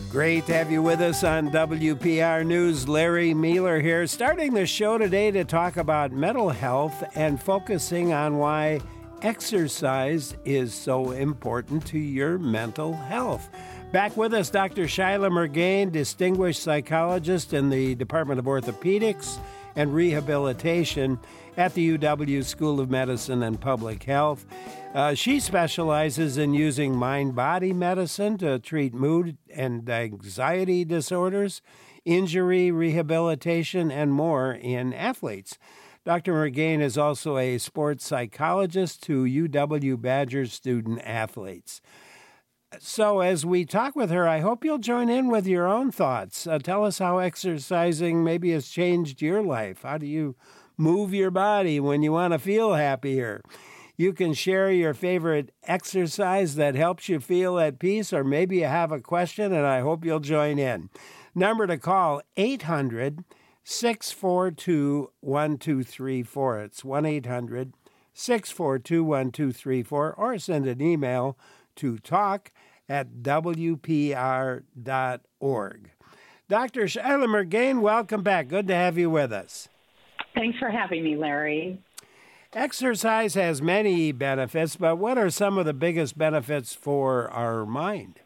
Great to have you with us on WPR News. Larry Mueller here, starting the show today to talk about mental health and focusing on why exercise is so important to your mental health. Back with us, Dr. Shyla Murgain, distinguished psychologist in the Department of Orthopedics and Rehabilitation at the UW School of Medicine and Public Health. She specializes in using mind-body medicine to treat mood and anxiety disorders, injury rehabilitation, and more in athletes. Dr. Murgain is also a sports psychologist to UW Badgers student athletes. So as we talk with her, I hope you'll join in with your own thoughts. Tell us how exercising maybe has changed your life. How do you move your body when you want to feel happier? You can share your favorite exercise that helps you feel at peace, or maybe you have a question, and I hope you'll join in. Number to call, 800-642-1234. It's 1-800-642-1234, or send an email to talk@wpr.org. Dr. Shyla Murgain, welcome back. Good to have you with us. Thanks for having me, Larry. Exercise has many benefits, but what are some of the biggest benefits for our mind?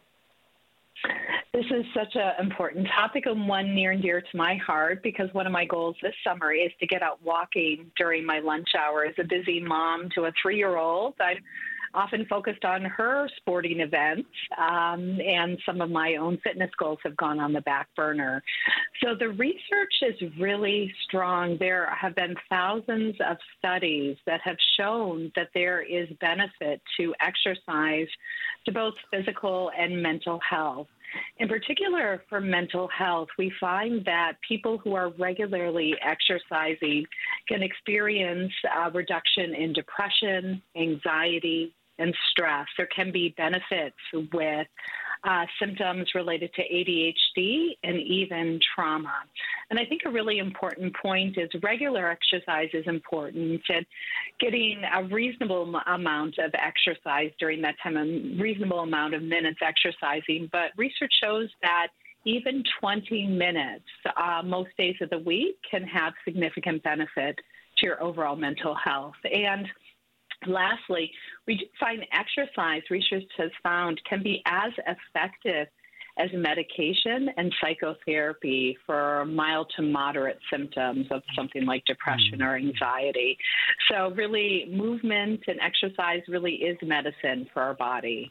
This is such an important topic and one near and dear to my heart because one of my goals this summer is to get out walking during my lunch hour. As a busy mom to a 3-year-old, I'm often focused on her sporting events, and some of my own fitness goals have gone on the back burner. So the research is really strong. There have been thousands of studies that have shown that there is benefit to exercise to both physical and mental health. In particular, for mental health, we find that people who are regularly exercising can experience a reduction in depression, anxiety, and stress. There can be benefits with symptoms related to ADHD and even trauma. And I think a really important point is regular exercise is important, and getting a reasonable amount of exercise during that time, a reasonable amount of minutes exercising. But research shows that even 20 minutes most days of the week can have significant benefit to your overall mental health. And lastly, we do find exercise, research has found, can be as effective as medication and psychotherapy for mild to moderate symptoms of something like depression or anxiety. So really, movement and exercise really is medicine for our body.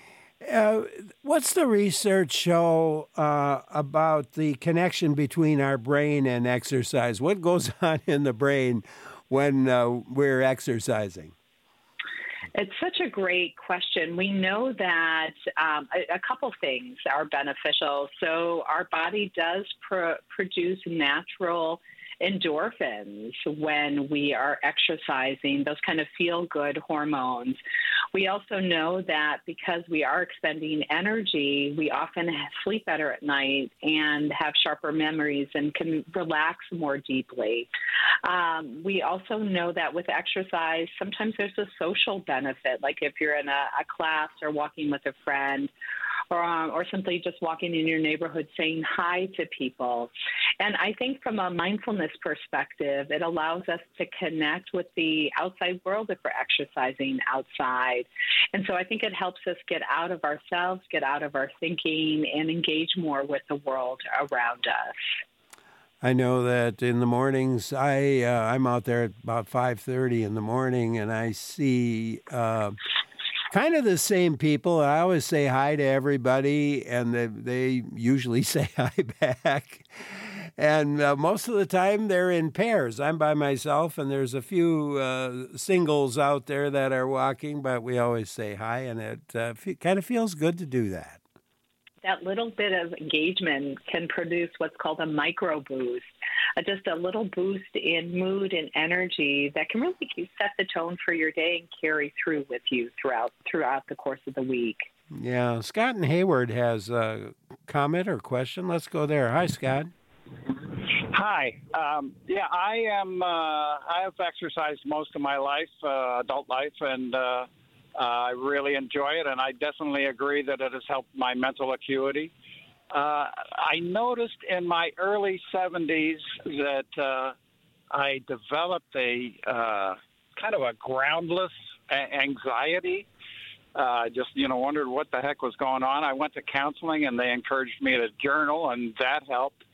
What's the research show about the connection between our brain and exercise? What goes on in the brain when we're exercising? It's such a great question. We know that a couple things are beneficial. So our body does produce natural endorphins when we are exercising, those kind of feel-good hormones. We also know that because we are expending energy, we often sleep better at night and have sharper memories and can relax more deeply. We also know that with exercise, sometimes there's a social benefit, like if you're in a class or walking with a friend, or simply just walking in your neighborhood saying hi to people. And I think from a mindfulness perspective, it allows us to connect with the outside world if we're exercising outside. And so I think it helps us get out of ourselves, get out of our thinking, and engage more with the world around us. I know that in the mornings, I'm out there at about 5:30 in the morning, and I see kind of the same people. I always say hi to everybody, and they usually say hi back. And most of the time, they're in pairs. I'm by myself, and there's a few singles out there that are walking, but we always say hi, and it kind of feels good to do that. That little bit of engagement can produce what's called a micro boost, just a little boost in mood and energy that can really set the tone for your day and carry through with you throughout the course of the week. Yeah, Scott in Hayward has a comment or question. Let's go there. Hi, Scott. Hi. I have exercised most of my life, adult life, and I really enjoy it, and I definitely agree that it has helped my mental acuity. I noticed in my early 70s that I developed a kind of a groundless anxiety. Just, wondered what the heck was going on. I went to counseling, and they encouraged me to journal, and that helped.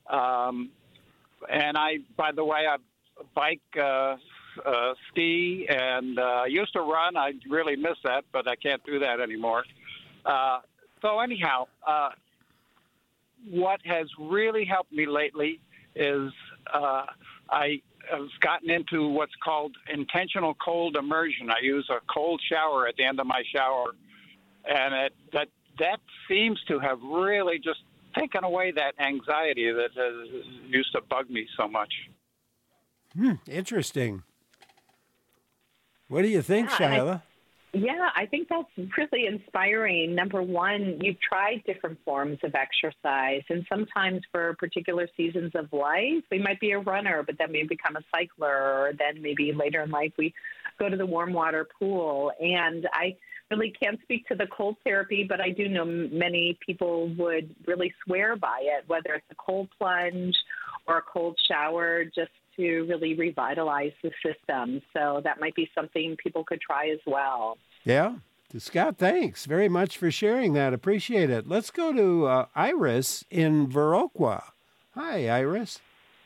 And by the way, I bike, ski, and used to run. I really miss that, but I can't do that anymore. So anyhow, what has really helped me lately is I have gotten into what's called intentional cold immersion. I use a cold shower at the end of my shower, and that seems to have really just taken away that anxiety that used to bug me so much. Interesting. What do you think, Shyla? I think that's really inspiring. Number one, you've tried different forms of exercise, and sometimes for particular seasons of life, we might be a runner, but then we become a cycler, or then maybe later in life we go to the warm water pool. And I really can't speak to the cold therapy, but I do know many people would really swear by it, whether it's a cold plunge or a cold shower, just to really revitalize the system. So that might be something people could try as well. Yeah. Scott, thanks very much for sharing that. Appreciate it. Let's go to Iris in Viroqua. Hi, Iris.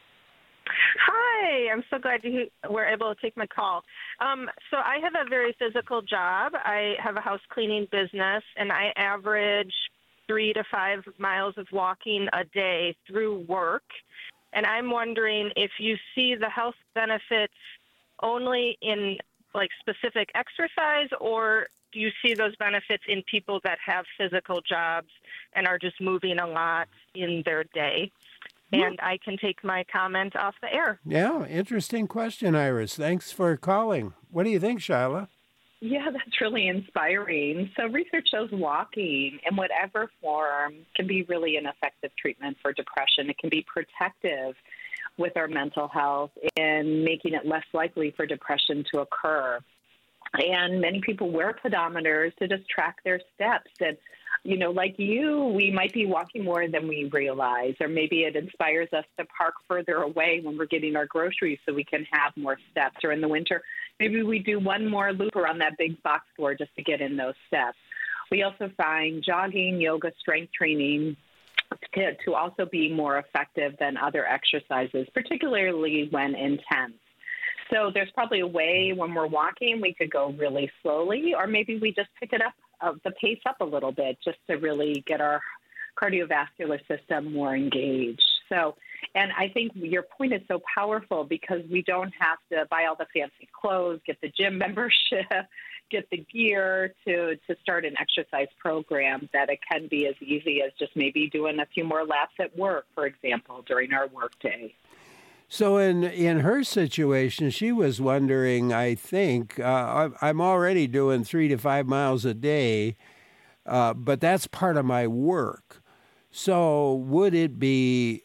Hi. I'm so glad you were able to take my call. So I have a very physical job. I have a house cleaning business, and I average 3 to 5 miles of walking a day through work. And I'm wondering if you see the health benefits only in specific exercise, or do you see those benefits in people that have physical jobs and are just moving a lot in their day? And I can take my comment off the air. Yeah, interesting question, Iris. Thanks for calling. What do you think, Shyla? Yeah, that's really inspiring. So research shows walking in whatever form can be really an effective treatment for depression. It can be protective with our mental health and making it less likely for depression to occur. And many people wear pedometers to just track their steps. And, like you, we might be walking more than we realize, or maybe it inspires us to park further away when we're getting our groceries so we can have more steps. Or in the winter, maybe we do one more loop around that big box store just to get in those steps. We also find jogging, yoga, strength training to also be more effective than other exercises, particularly when intense. So there's probably a way when we're walking, we could go really slowly, or maybe we just pick it up, the pace up a little bit, just to really get our cardiovascular system more engaged. So, and I think your point is so powerful because we don't have to buy all the fancy clothes, get the gym membership, get the gear to start an exercise program, that it can be as easy as just maybe doing a few more laps at work, for example, during our workday. So in her situation, she was wondering, I think, I'm already doing 3 to 5 miles a day, but that's part of my work. So would it be,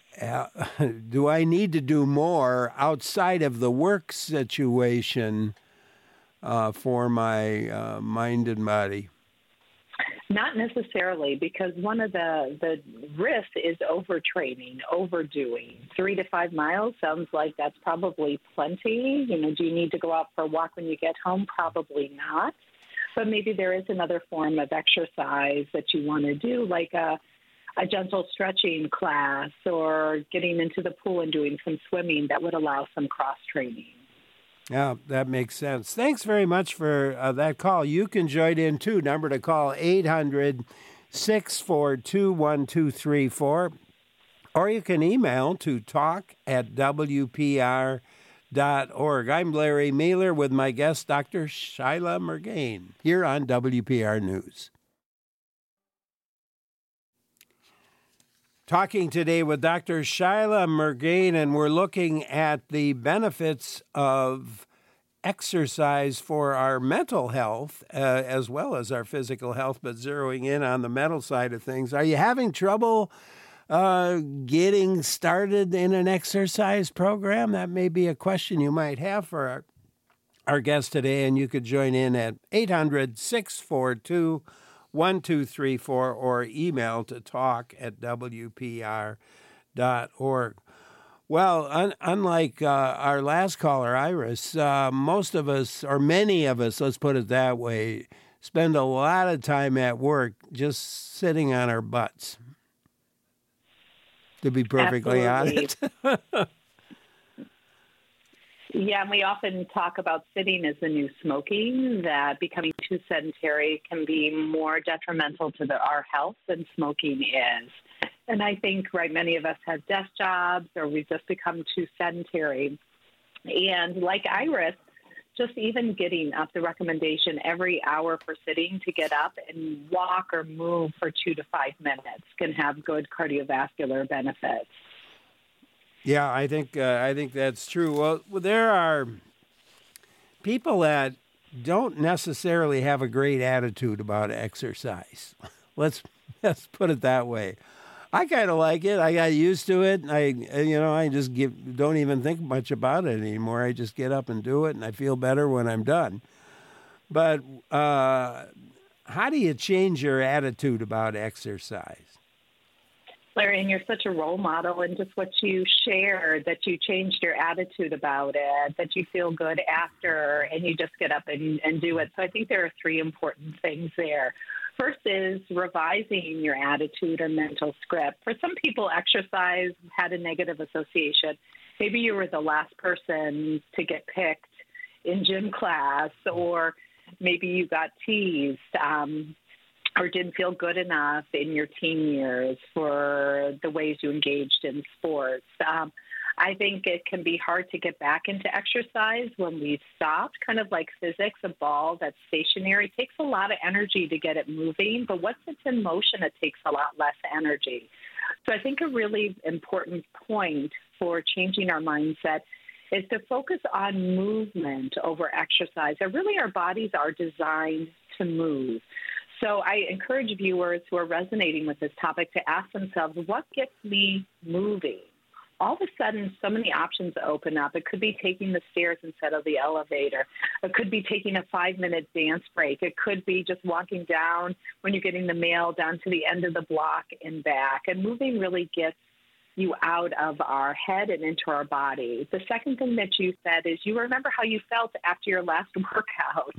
do I need to do more outside of the work situation for my mind and body? Not necessarily, because one of the risks is overtraining, overdoing. 3 to 5 miles sounds like that's probably plenty. Do you need to go out for a walk when you get home? Probably not. But maybe there is another form of exercise that you want to do, like a gentle stretching class or getting into the pool and doing some swimming that would allow some cross-training. Yeah, that makes sense. Thanks very much for that call. You can join in, too. Number to call, 800-642-1234. Or you can email to talk@wpr.org. I'm Larry Meiler with my guest, Dr. Shyla Murgain, here on WPR News. Talking today with Dr. Shyla Murgain, and we're looking at the benefits of exercise for our mental health as well as our physical health, but zeroing in on the mental side of things. Are you having trouble getting started in an exercise program? That may be a question you might have for our guest today, and you could join in at 800-642 1234 or email to talk@wpr.org. Well, unlike our last caller, Iris, most of us, or many of us, let's put it that way, spend a lot of time at work just sitting on our butts, to be perfectly honest. Yeah, and we often talk about sitting as the new smoking, that becoming too sedentary can be more detrimental to our health than smoking is. And I think, right, many of us have desk jobs or we've just become too sedentary. And like Iris, just even getting up, the recommendation every hour for sitting to get up and walk or move for 2 to 5 minutes can have good cardiovascular benefits. Yeah, I think that's true. Well, there are people that don't necessarily have a great attitude about exercise. Let's put it that way. I kind of like it. I got used to it. I just don't even think much about it anymore. I just get up and do it, and I feel better when I'm done. But how do you change your attitude about exercise? Larry, and you're such a role model, and just what you shared, that you changed your attitude about it, that you feel good after, and you just get up and do it. So I think there are 3 important things there. First is revising your attitude or mental script. For some people, exercise had a negative association. Maybe you were the last person to get picked in gym class, or maybe you got teased, or didn't feel good enough in your teen years for the ways you engaged in sports. I think it can be hard to get back into exercise when we've stopped. Kind of like physics, a ball that's stationary it takes a lot of energy to get it moving, but once it's in motion, it takes a lot less energy. So I think a really important point for changing our mindset is to focus on movement over exercise. And really, our bodies are designed to move. So I encourage viewers who are resonating with this topic to ask themselves, what gets me moving? All of a sudden, so many options open up. It could be taking the stairs instead of the elevator. It could be taking a 5-minute dance break. It could be just walking down when you're getting the mail down to the end of the block and back. And moving really gets you out of our head and into our body. The second thing that you said is you remember how you felt after your last workout.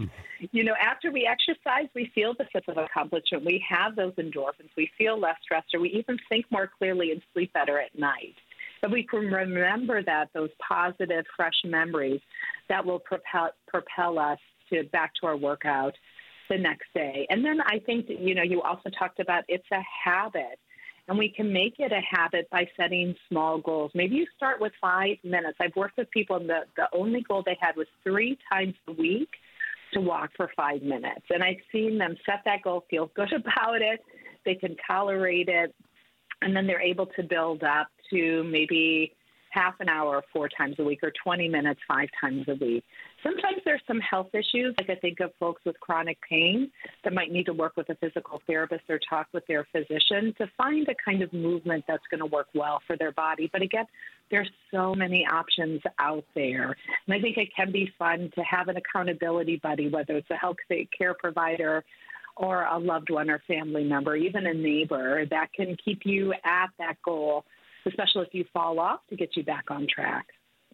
After we exercise, we feel the sense of accomplishment. We have those endorphins. We feel less stressed, or we even think more clearly and sleep better at night. But we can remember those positive, fresh memories that will propel us back to our workout the next day. And then I think that, you also talked about it's a habit. And we can make it a habit by setting small goals. Maybe you start with 5 minutes. I've worked with people, and the only goal they had was 3 times a week to walk for 5 minutes. And I've seen them set that goal, feel good about it. They can tolerate it. And then they're able to build up to maybe half an hour 4 times a week, or 20 minutes 5 times a week. Sometimes there's some health issues, like I think of folks with chronic pain that might need to work with a physical therapist or talk with their physician to find a kind of movement that's going to work well for their body. But again, there's so many options out there. And I think it can be fun to have an accountability buddy, whether it's a health care provider or a loved one or family member, even a neighbor, that can keep you at that goal, especially if you fall off, to get you back on track.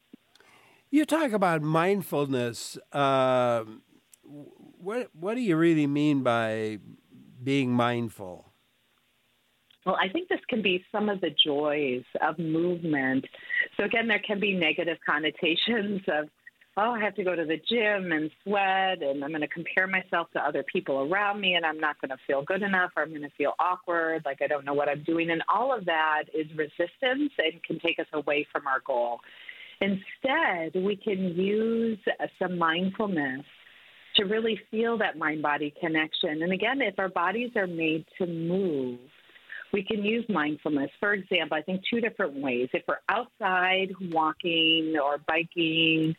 You talk about mindfulness. What do you really mean by being mindful? Well, I think this can be some of the joys of movement. So again, there can be negative connotations of, I have to go to the gym and sweat, and I'm going to compare myself to other people around me, and I'm not going to feel good enough, or I'm going to feel awkward, like I don't know what I'm doing. And all of that is resistance and can take us away from our goal. Instead, we can use some mindfulness to really feel that mind-body connection. And again, if our bodies are made to move, we can use mindfulness. For example, I think 2 different ways. If we're outside walking or biking,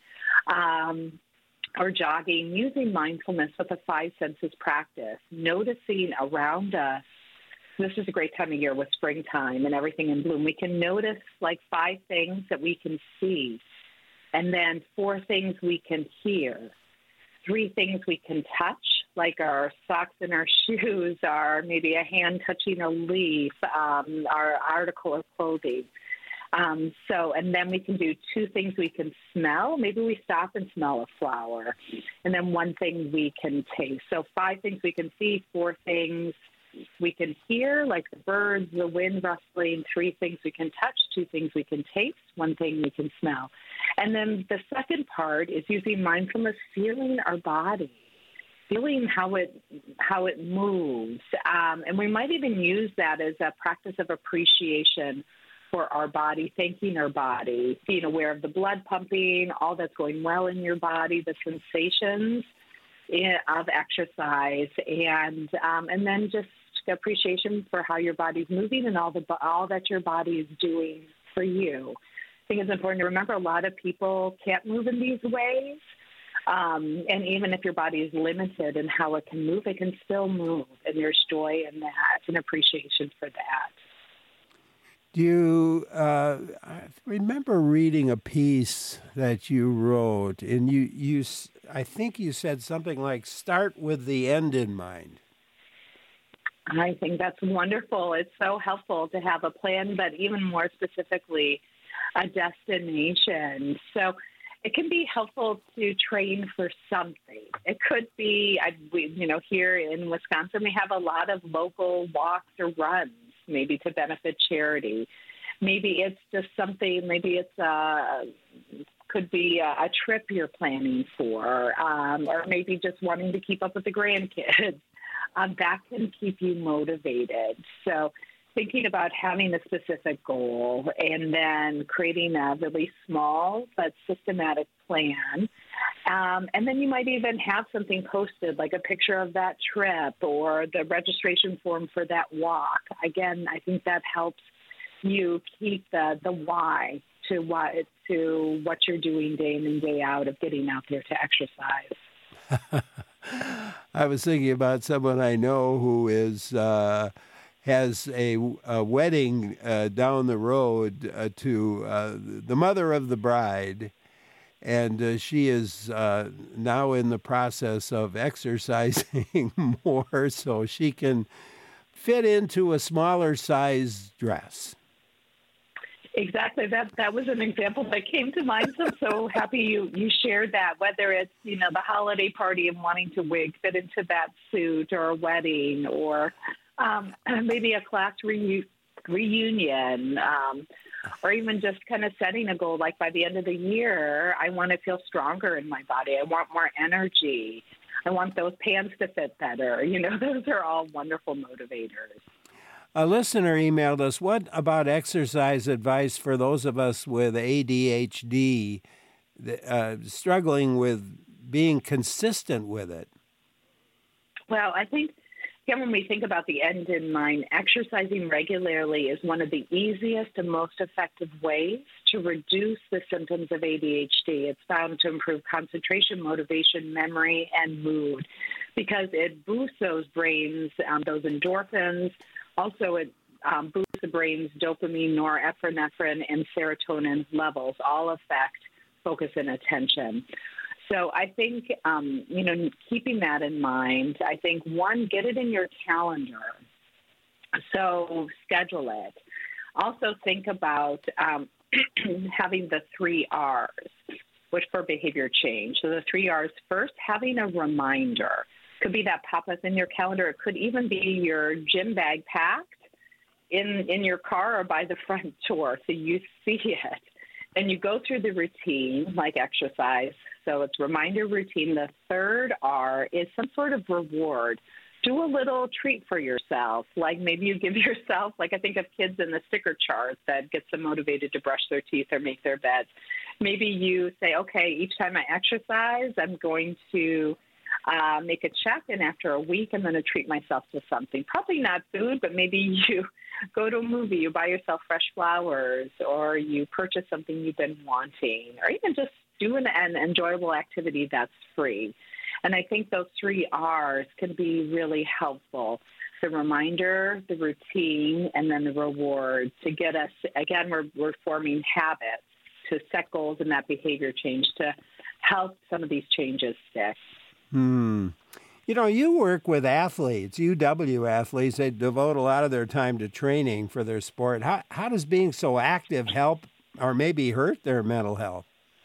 or jogging, using mindfulness with a 5 senses practice, noticing around us. This is a great time of year with springtime and everything in bloom. We can notice like 5 things that we can see, and then 4 things we can hear, 3 things we can touch, like our socks and our shoes, are maybe a hand touching a leaf, our article of clothing. And then we can do 2 things we can smell. Maybe we stop and smell a flower. And then 1 thing we can taste. So 5 things we can see, 4 things we can hear, like the birds, the wind rustling, 3 things we can touch, 2 things we can taste, 1 thing we can smell. And then the second part is using mindfulness, feeling our body, feeling how it moves. And we might even use that as a practice of appreciation for our body, thanking our body, being aware of the blood pumping, all that's going well in your body, the sensations of exercise, and then just appreciation for how your body's moving and all that your body is doing for you. I think it's important to remember a lot of people can't move in these ways, and even if your body is limited in how it can move, it can still move, and there's joy in that and appreciation for that. Do you I remember reading a piece that you wrote, and I think you said something like, start with the end in mind. I think that's wonderful. It's so helpful to have a plan, but even more specifically, a destination. So it can be helpful to train for something. It could be, here in Wisconsin, we have a lot of local walks or runs, maybe to benefit charity. Maybe it's just something, maybe it's could be a trip you're planning for, or maybe just wanting to keep up with the grandkids. That can keep you motivated. So thinking about having a specific goal and then creating a really small but systematic plan. And then you might even have something posted, like a picture of that trip or the registration form for that walk. Again, I think that helps you keep the why to what you're doing day in and day out of getting out there to exercise. I was thinking about someone I know who has a wedding down the road to the mother of the bride, and she is now in the process of exercising more so she can fit into a smaller size dress. Exactly. That was an example that came to mind. So I'm so happy you shared that, whether it's, the holiday party and wanting to fit into that suit, or a wedding, or maybe a class reunion, or even just kind of setting a goal, like by the end of the year, I want to feel stronger in my body. I want more energy. I want those pants to fit better. Those are all wonderful motivators. A listener emailed us, what about exercise advice for those of us with ADHD struggling with being consistent with it? Well, I think, again, when we think about the end in mind, exercising regularly is one of the easiest and most effective ways to reduce the symptoms of ADHD. It's found to improve concentration, motivation, memory, and mood, because it boosts those brains, those endorphins. Also, it boosts the brain's dopamine, norepinephrine, and serotonin levels, all affect focus and attention. So I think, keeping that in mind, I think, 1, get it in your calendar. So schedule it. Also think about having the 3 R's, which for behavior change. So the 3 R's, first, having a reminder. Could be that pop-up in your calendar. It could even be your gym bag packed in your car or by the front door, so you see it. And you go through the routine, like exercise. So it's reminder, routine. The 3rd R is some sort of reward. Do a little treat for yourself. Like maybe you give yourself, like I think of kids in the sticker chart that gets them motivated to brush their teeth or make their beds. Maybe you say, okay, each time I exercise, I'm going to make a check, and after a week, I'm going to treat myself to something. Probably not food, but maybe you go to a movie, you buy yourself fresh flowers, or you purchase something you've been wanting, or even just do an enjoyable activity that's free. And I think those 3 R's can be really helpful. The reminder, the routine, and then the reward to get us, again, we're forming habits to set goals and that behavior change to help some of these changes stick. You know, you work with athletes, UW athletes. They devote a lot of their time to training for their sport. How does being so active help or maybe hurt their mental health?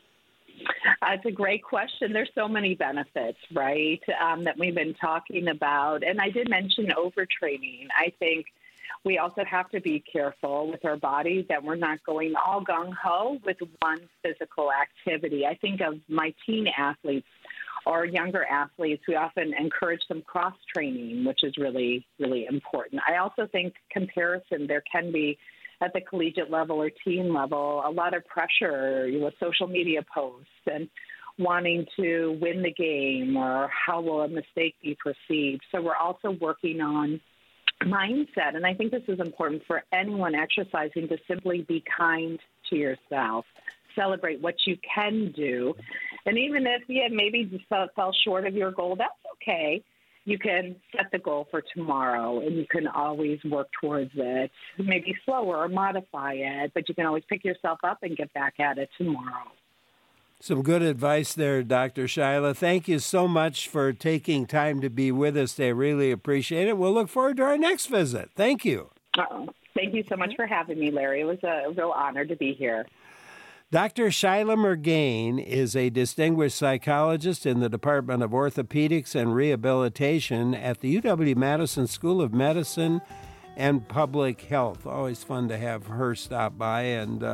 It's a great question. There's so many benefits, right, that we've been talking about. And I did mention overtraining. I think we also have to be careful with our bodies that we're not going all gung-ho with one physical activity. I think of my teen athletes or younger athletes. We often encourage some cross-training, which is really, really important. I also think comparison, there can be at the collegiate level or teen level, a lot of pressure with social media posts and wanting to win the game or how will a mistake be perceived. So we're also working on mindset. And I think this is important for anyone exercising, to simply be kind to yourself. Celebrate what you can do. And even if you maybe just fell short of your goal, that's okay. You can set the goal for tomorrow, and you can always work towards it, maybe slower or modify it, but you can always pick yourself up and get back at it tomorrow. Some good advice there, Dr. Shyla. Thank you so much for taking time to be with us today. Really appreciate it. We'll look forward to our next visit. Thank you. Thank you so much for having me, Larry. It was a real honor to be here. Dr. Shyla Murgain is a distinguished psychologist in the Department of Orthopedics and Rehabilitation at the UW-Madison School of Medicine and Public Health. Always fun to have her stop by, and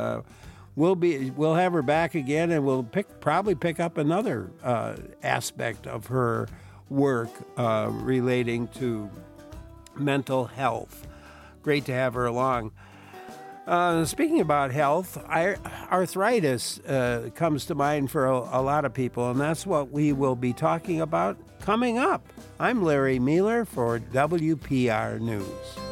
we'll have her back again, and we'll probably pick up another aspect of her work relating to mental health. Great to have her along. Speaking about health, arthritis comes to mind for a lot of people, and that's what we will be talking about coming up. I'm Larry Mueller for WPR News.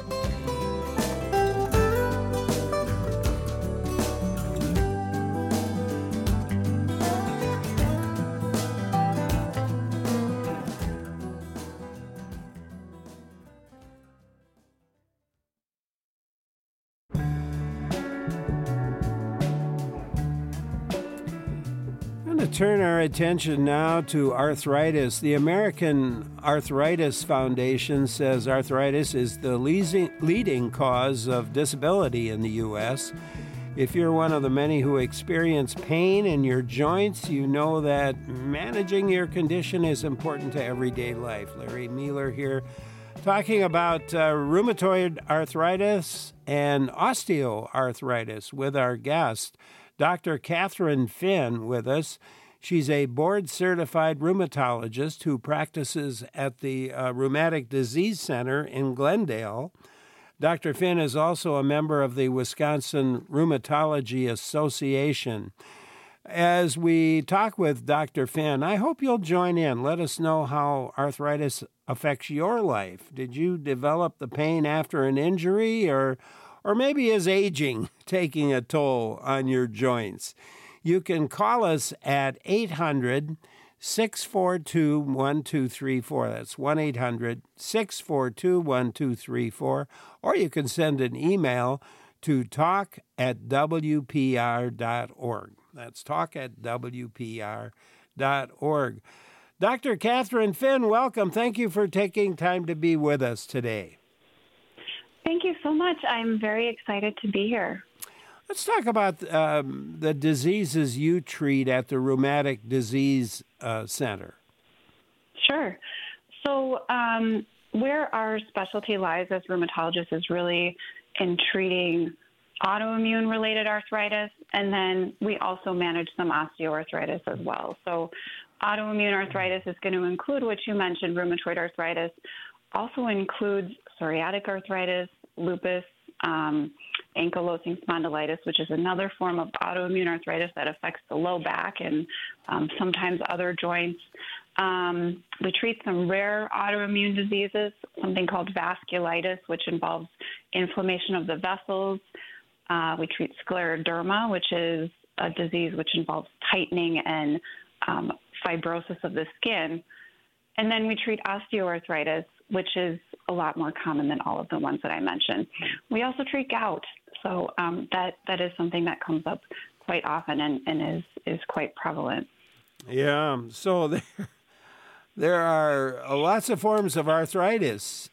Turn our attention now to arthritis. The American Arthritis Foundation says arthritis is the leading cause of disability in the U.S. If you're one of the many who experience pain in your joints, you know that managing your condition is important to everyday life. Larry Mueller here talking about rheumatoid arthritis and osteoarthritis with our guest, Dr. Catherine Finn, with us. She's a board-certified rheumatologist who practices at the Rheumatic Disease Center in Glendale. Dr. Finn is also a member of the Wisconsin Rheumatology Association. As we talk with Dr. Finn, I hope you'll join in. Let us know how arthritis affects your life. Did you develop the pain after an injury, or maybe is aging taking a toll on your joints? You can call us at 800-642-1234. That's 1-800-642-1234. Or you can send an email to talk@wpr.org. That's talk@wpr.org. Dr. Catherine Finn, welcome. Thank you for taking time to be with us today. Thank you so much. I'm very excited to be here. Let's talk about the diseases you treat at the Rheumatic Disease Center. Sure. So where our specialty lies as rheumatologists is really in treating autoimmune-related arthritis, and then we also manage some osteoarthritis as well. So autoimmune arthritis is going to include what you mentioned, rheumatoid arthritis, also includes psoriatic arthritis, lupus, ankylosing spondylitis, which is another form of autoimmune arthritis that affects the low back and sometimes other joints. We treat some rare autoimmune diseases, something called vasculitis, which involves inflammation of the vessels. We treat scleroderma, which is a disease which involves tightening and fibrosis of the skin. And then we treat osteoarthritis, which is a lot more common than all of the ones that I mentioned. We also treat gout. So that is something that comes up quite often and is quite prevalent. Yeah. So There are lots of forms of arthritis.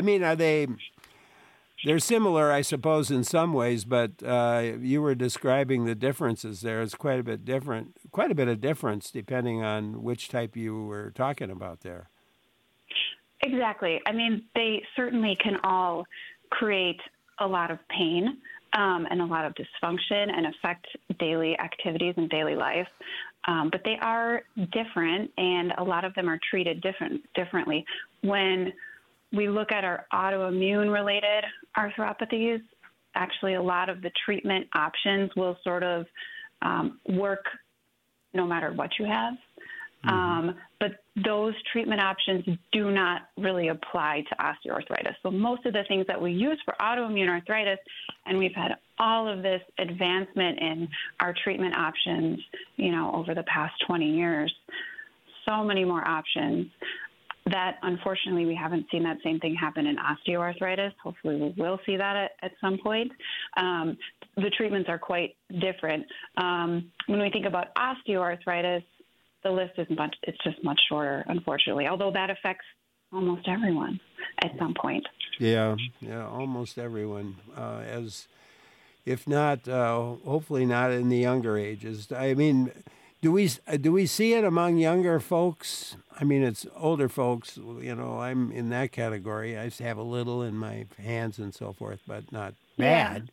They're similar, I suppose, in some ways, but you were describing the differences there. It's quite a bit of difference depending on which type you were talking about there. Exactly. I mean, they certainly can all create a lot of pain and a lot of dysfunction and affect daily activities and daily life. But they are different, and a lot of them are treated differently. When we look at our autoimmune-related arthropathies, actually a lot of the treatment options will sort of work no matter what you have. But those treatment options do not really apply to osteoarthritis. So most of the things that we use for autoimmune arthritis, and we've had all of this advancement in our treatment options, over the past 20 years, so many more options, that unfortunately we haven't seen that same thing happen in osteoarthritis. Hopefully we will see that at some point. The treatments are quite different. When we think about osteoarthritis, the list it's just much shorter, unfortunately, although that affects almost everyone at some point. Yeah, almost everyone, if not, hopefully not in the younger ages. I mean, do we see it among younger folks? I mean, it's older folks, I'm in that category. I have a little in my hands and so forth, but not bad.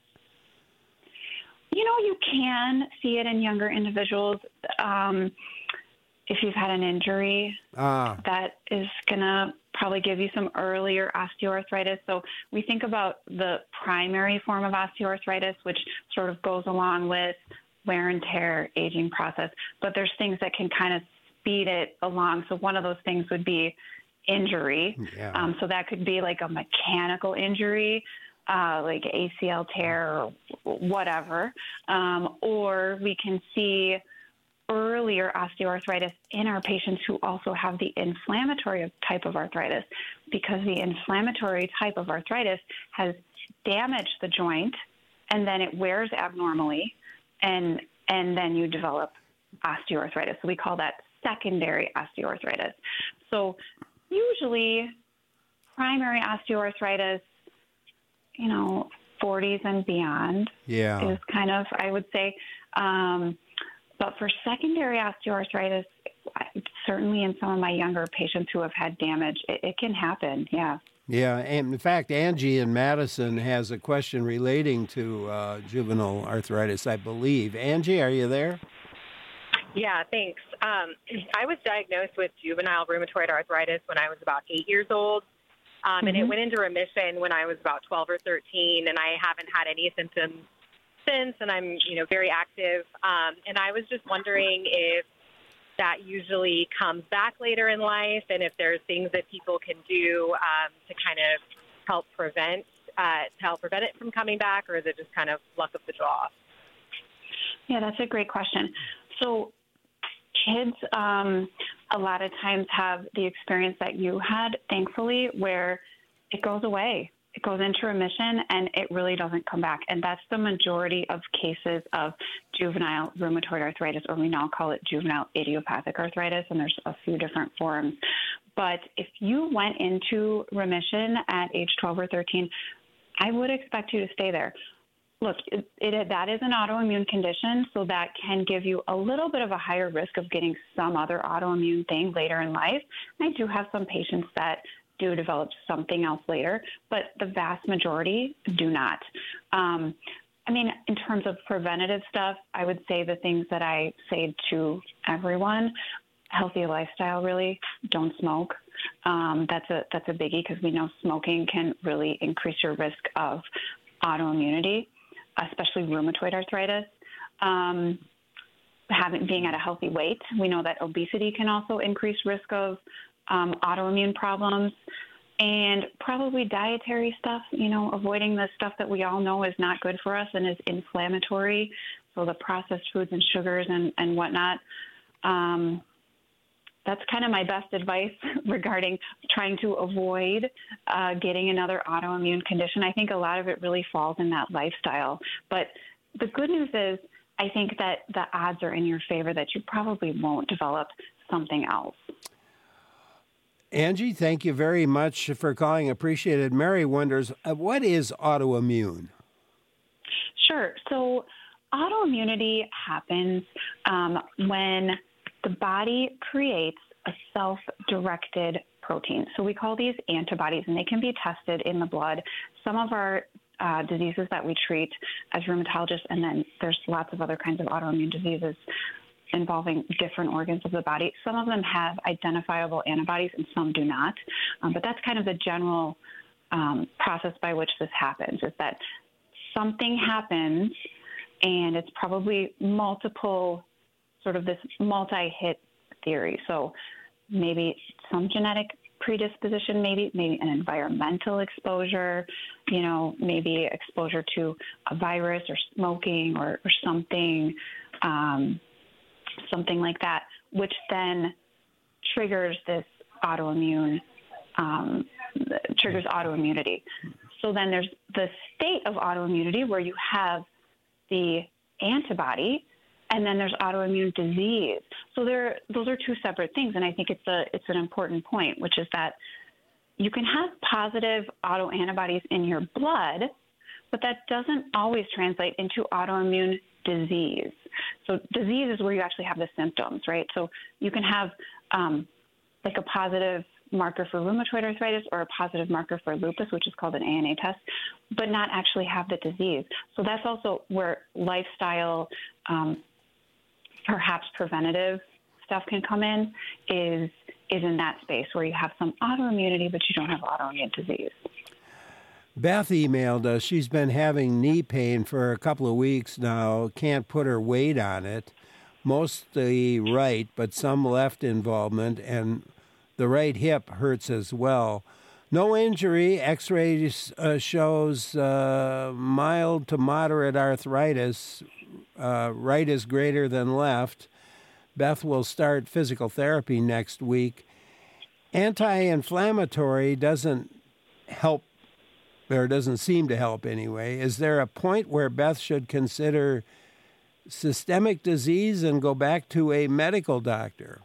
You can see it in younger individuals. If you've had an injury, that is going to probably give you some earlier osteoarthritis. So we think about the primary form of osteoarthritis, which sort of goes along with wear and tear, aging process. But there's things that can kind of speed it along. So one of those things would be injury. Yeah. So that could be like a mechanical injury, like ACL tear or whatever. Or we can see earlier osteoarthritis in our patients who also have the inflammatory type of arthritis, because the inflammatory type of arthritis has damaged the joint, and then it wears abnormally, and then you develop osteoarthritis. So we call that secondary osteoarthritis. So usually primary osteoarthritis, 40s and beyond is kind of, I would say, but for secondary osteoarthritis, certainly in some of my younger patients who have had damage, it can happen, yeah. Yeah, and in fact, Angie in Madison has a question relating to juvenile arthritis, I believe. Angie, are you there? Yeah, thanks. I was diagnosed with juvenile rheumatoid arthritis when I was about 8 years old, and it went into remission when I was about 12 or 13, and I haven't had any symptoms since, and I'm, very active. And I was just wondering if that usually comes back later in life, and if there's things that people can do to kind of help prevent it from coming back, or is it just kind of luck of the draw? Yeah, that's a great question. So kids a lot of times have the experience that you had, thankfully, where it goes away. It goes into remission, and it really doesn't come back. And that's the majority of cases of juvenile rheumatoid arthritis, or we now call it juvenile idiopathic arthritis, and there's a few different forms. But if you went into remission at age 12 or 13, I would expect you to stay there. Look, that is an autoimmune condition, so that can give you a little bit of a higher risk of getting some other autoimmune thing later in life. I do have some patients that do develop something else later, but the vast majority do not. In terms of preventative stuff, I would say the things that I say to everyone: healthy lifestyle, really. Don't smoke. That's a biggie, because we know smoking can really increase your risk of autoimmunity, especially rheumatoid arthritis. Being at a healthy weight, we know that obesity can also increase risk of autoimmune problems, and probably dietary stuff, avoiding the stuff that we all know is not good for us and is inflammatory. So the processed foods and sugars and whatnot. That's kind of my best advice regarding trying to avoid getting another autoimmune condition. I think a lot of it really falls in that lifestyle. But the good news is, I think that the odds are in your favor that you probably won't develop something else. Angie, thank you very much for calling. Appreciate it. Mary wonders, what is autoimmune? Sure. So autoimmunity happens when the body creates a self-directed protein. So we call these antibodies, and they can be tested in the blood. Some of our diseases that we treat as rheumatologists, and then there's lots of other kinds of autoimmune diseases involving different organs of the body. Some of them have identifiable antibodies and some do not. But that's kind of the general process by which this happens, is that something happens and it's probably multiple, sort of this multi-hit theory. So maybe some genetic predisposition, maybe an environmental exposure, maybe exposure to a virus or smoking or something, something like that, which then triggers this autoimmunity. So then there's the state of autoimmunity where you have the antibody, and then there's autoimmune disease. So those are two separate things, and I think it's an important point, which is that you can have positive autoantibodies in your blood, but that doesn't always translate into autoimmune disease. So disease is where you actually have the symptoms, right? So you can have like a positive marker for rheumatoid arthritis or a positive marker for lupus, which is called an ANA test, but not actually have the disease. So that's also where lifestyle, perhaps preventative stuff can come in, is in that space where you have some autoimmunity, but you don't have autoimmune disease. Beth emailed us. She's been having knee pain for a couple of weeks now, can't put her weight on it, mostly right, but some left involvement, and the right hip hurts as well. No injury. X-rays shows mild to moderate arthritis. Right is greater than left. Beth will start physical therapy next week. Anti-inflammatory doesn't help, or doesn't seem to help anyway. Is there a point where Beth should consider systemic disease and go back to a medical doctor?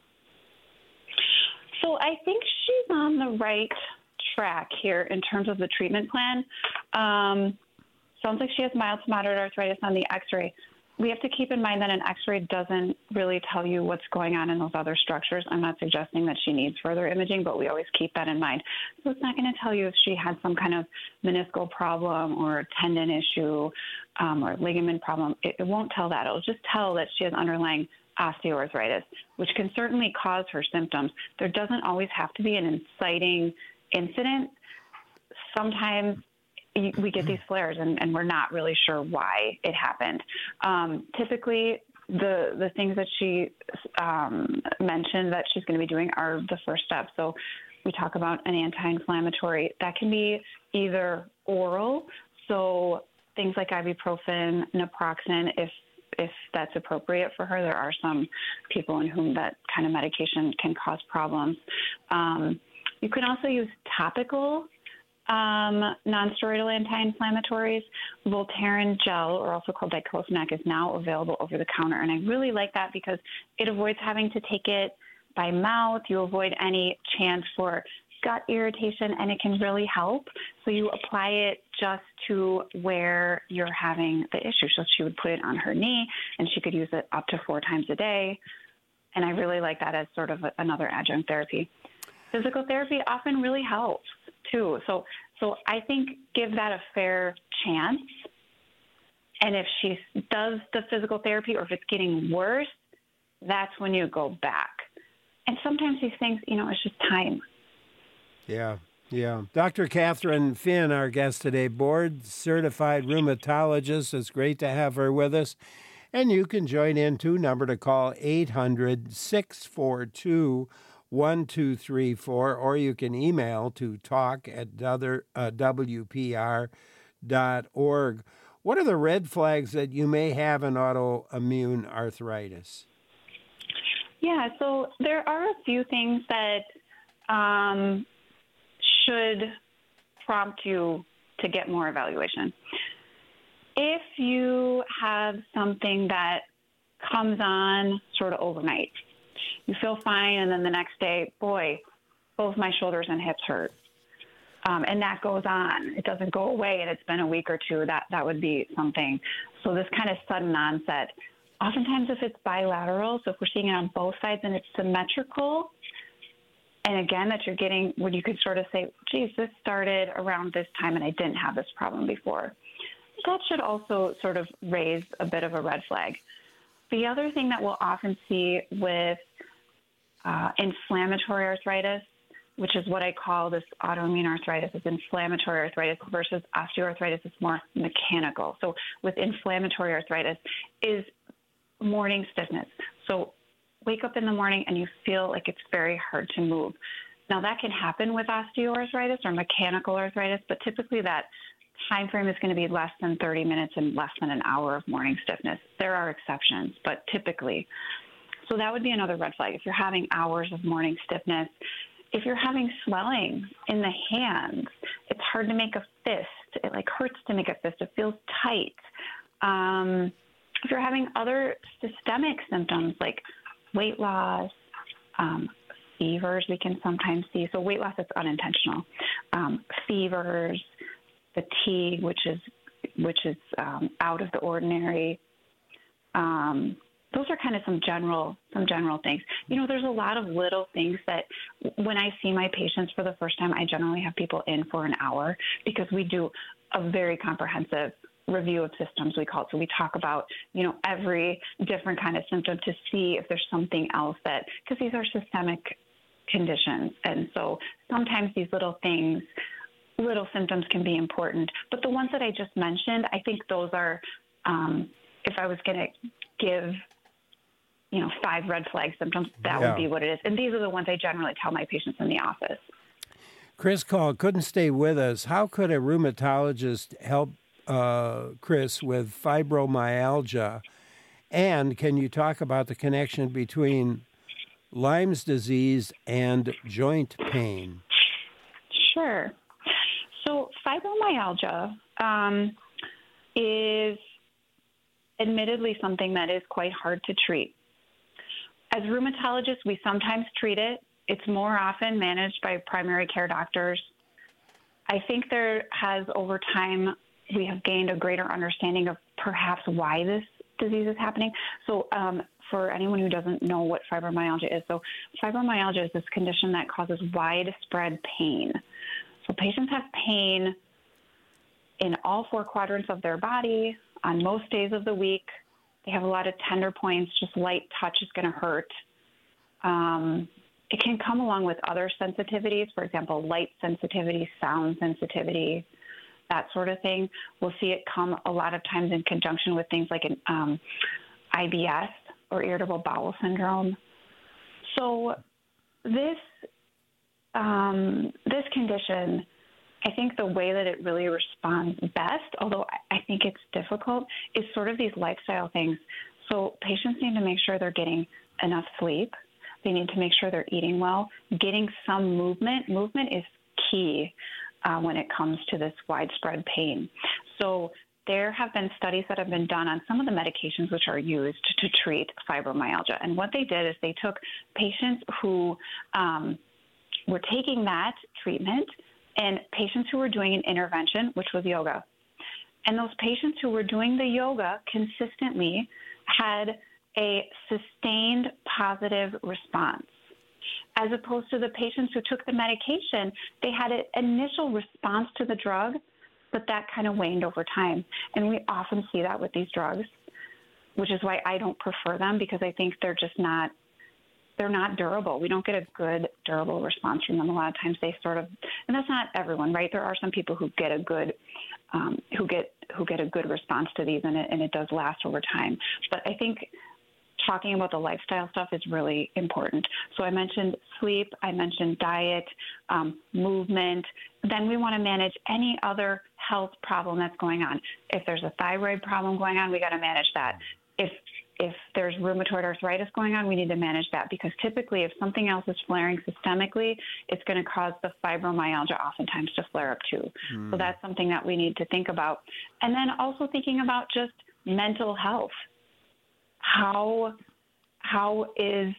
So I think she's on the right track here in terms of the treatment plan. Sounds like she has mild to moderate arthritis on the X-ray. We have to keep in mind that an X-ray doesn't really tell you what's going on in those other structures. I'm not suggesting that she needs further imaging, but we always keep that in mind. So it's not going to tell you if she had some kind of meniscal problem or tendon issue or ligament problem. It won't tell that. It'll just tell that she has underlying osteoarthritis, which can certainly cause her symptoms. There doesn't always have to be an inciting incident. Sometimes we get these flares and we're not really sure why it happened. Typically, the things that she mentioned that she's going to be doing are the first step. So we talk about an anti-inflammatory. That can be either oral, so things like ibuprofen, naproxen, if that's appropriate for her. There are some people in whom that kind of medication can cause problems. You can also use topical non-steroidal anti-inflammatories. Voltaren gel, or also called diclofenac, is now available over the counter. And I really like that because it avoids having to take it by mouth. You avoid any chance for gut irritation, and it can really help. So you apply it just to where you're having the issue. So she would put it on her knee, and she could use it up to 4 times a day. And I really like that as sort of another adjunct therapy. Physical therapy often really helps too. So I think give that a fair chance. And if she does the physical therapy, or if it's getting worse, that's when you go back. And sometimes these things, it's just time. Yeah. Dr. Catherine Finn, our guest today, board-certified rheumatologist. It's great to have her with us. And you can join in, too. Number to call, 800-642-1234, or you can email to talk@wpr.org. What are the red flags that you may have in autoimmune arthritis? Yeah, so there are a few things that should prompt you to get more evaluation. If you have something that comes on sort of overnight, you feel fine, and then the next day, boy, both my shoulders and hips hurt. And that goes on. It doesn't go away, and it's been a week or two. That would be something. So this kind of sudden onset, oftentimes if it's bilateral, so if we're seeing it on both sides and it's symmetrical, and again, that you're getting when you could sort of say, geez, this started around this time and I didn't have this problem before. That should also sort of raise a bit of a red flag. The other thing that we'll often see with inflammatory arthritis, which is what I call this autoimmune arthritis, is inflammatory arthritis versus osteoarthritis is more mechanical. So with inflammatory arthritis is morning stiffness. So wake up in the morning and you feel like it's very hard to move. Now that can happen with osteoarthritis or mechanical arthritis, but typically that time frame is going to be less than 30 minutes and less than an hour of morning stiffness. There are exceptions, but typically. So that would be another red flag. If you're having hours of morning stiffness, if you're having swelling in the hands, it's hard to make a fist. It hurts to make a fist. It feels tight. If you're having other systemic symptoms like weight loss, fevers, we can sometimes see. So weight loss is unintentional. Fevers, fatigue, which is out of the ordinary. Those are kind of some general things. There's a lot of little things that when I see my patients for the first time, I generally have people in for an hour because we do a very comprehensive review of systems, we call it. So we talk about, every different kind of symptom to see if there's something else because these are systemic conditions. And so sometimes these little symptoms can be important. But the ones that I just mentioned, I think those are, if I was going to give 5 red flag symptoms, that would be what it is. And these are the ones I generally tell my patients in the office. Chris called, couldn't stay with us. How could a rheumatologist help Chris with fibromyalgia? And can you talk about the connection between Lyme's disease and joint pain? Sure. So fibromyalgia is admittedly something that is quite hard to treat. As rheumatologists, we sometimes treat it. It's more often managed by primary care doctors. I think there has, over time, we have gained a greater understanding of perhaps why this disease is happening. So for anyone who doesn't know what fibromyalgia is, so fibromyalgia is this condition that causes widespread pain. So patients have pain in all 4 quadrants of their body on most days of the week. They have a lot of tender points, just light touch is going to hurt. It can come along with other sensitivities, for example, light sensitivity, sound sensitivity, that sort of thing. We'll see it come a lot of times in conjunction with things like an IBS or irritable bowel syndrome. So this condition, I think the way that it really responds best, although I think it's difficult, is sort of these lifestyle things. So patients need to make sure they're getting enough sleep. They need to make sure they're eating well, getting some movement. Movement is key when it comes to this widespread pain. So there have been studies that have been done on some of the medications which are used to treat fibromyalgia. And what they did is they took patients who were taking that treatment and patients who were doing an intervention, which was yoga. And those patients who were doing the yoga consistently had a sustained positive response. As opposed to the patients who took the medication, they had an initial response to the drug, but that kind of waned over time. And we often see that with these drugs, which is why I don't prefer them, because I think they're not durable. We don't get a good durable response from them. A lot of times they sort of, and that's not everyone, right? There are some people who get a good, who get a good response to these, and it does last over time. But I think talking about the lifestyle stuff is really important. So I mentioned sleep, I mentioned diet, movement. Then we want to manage any other health problem that's going on. If there's a thyroid problem going on, we got to manage that. If there's rheumatoid arthritis going on, we need to manage that, because typically if something else is flaring systemically, it's going to cause the fibromyalgia oftentimes to flare up too. So that's something that we need to think about. And then also thinking about just mental health. How is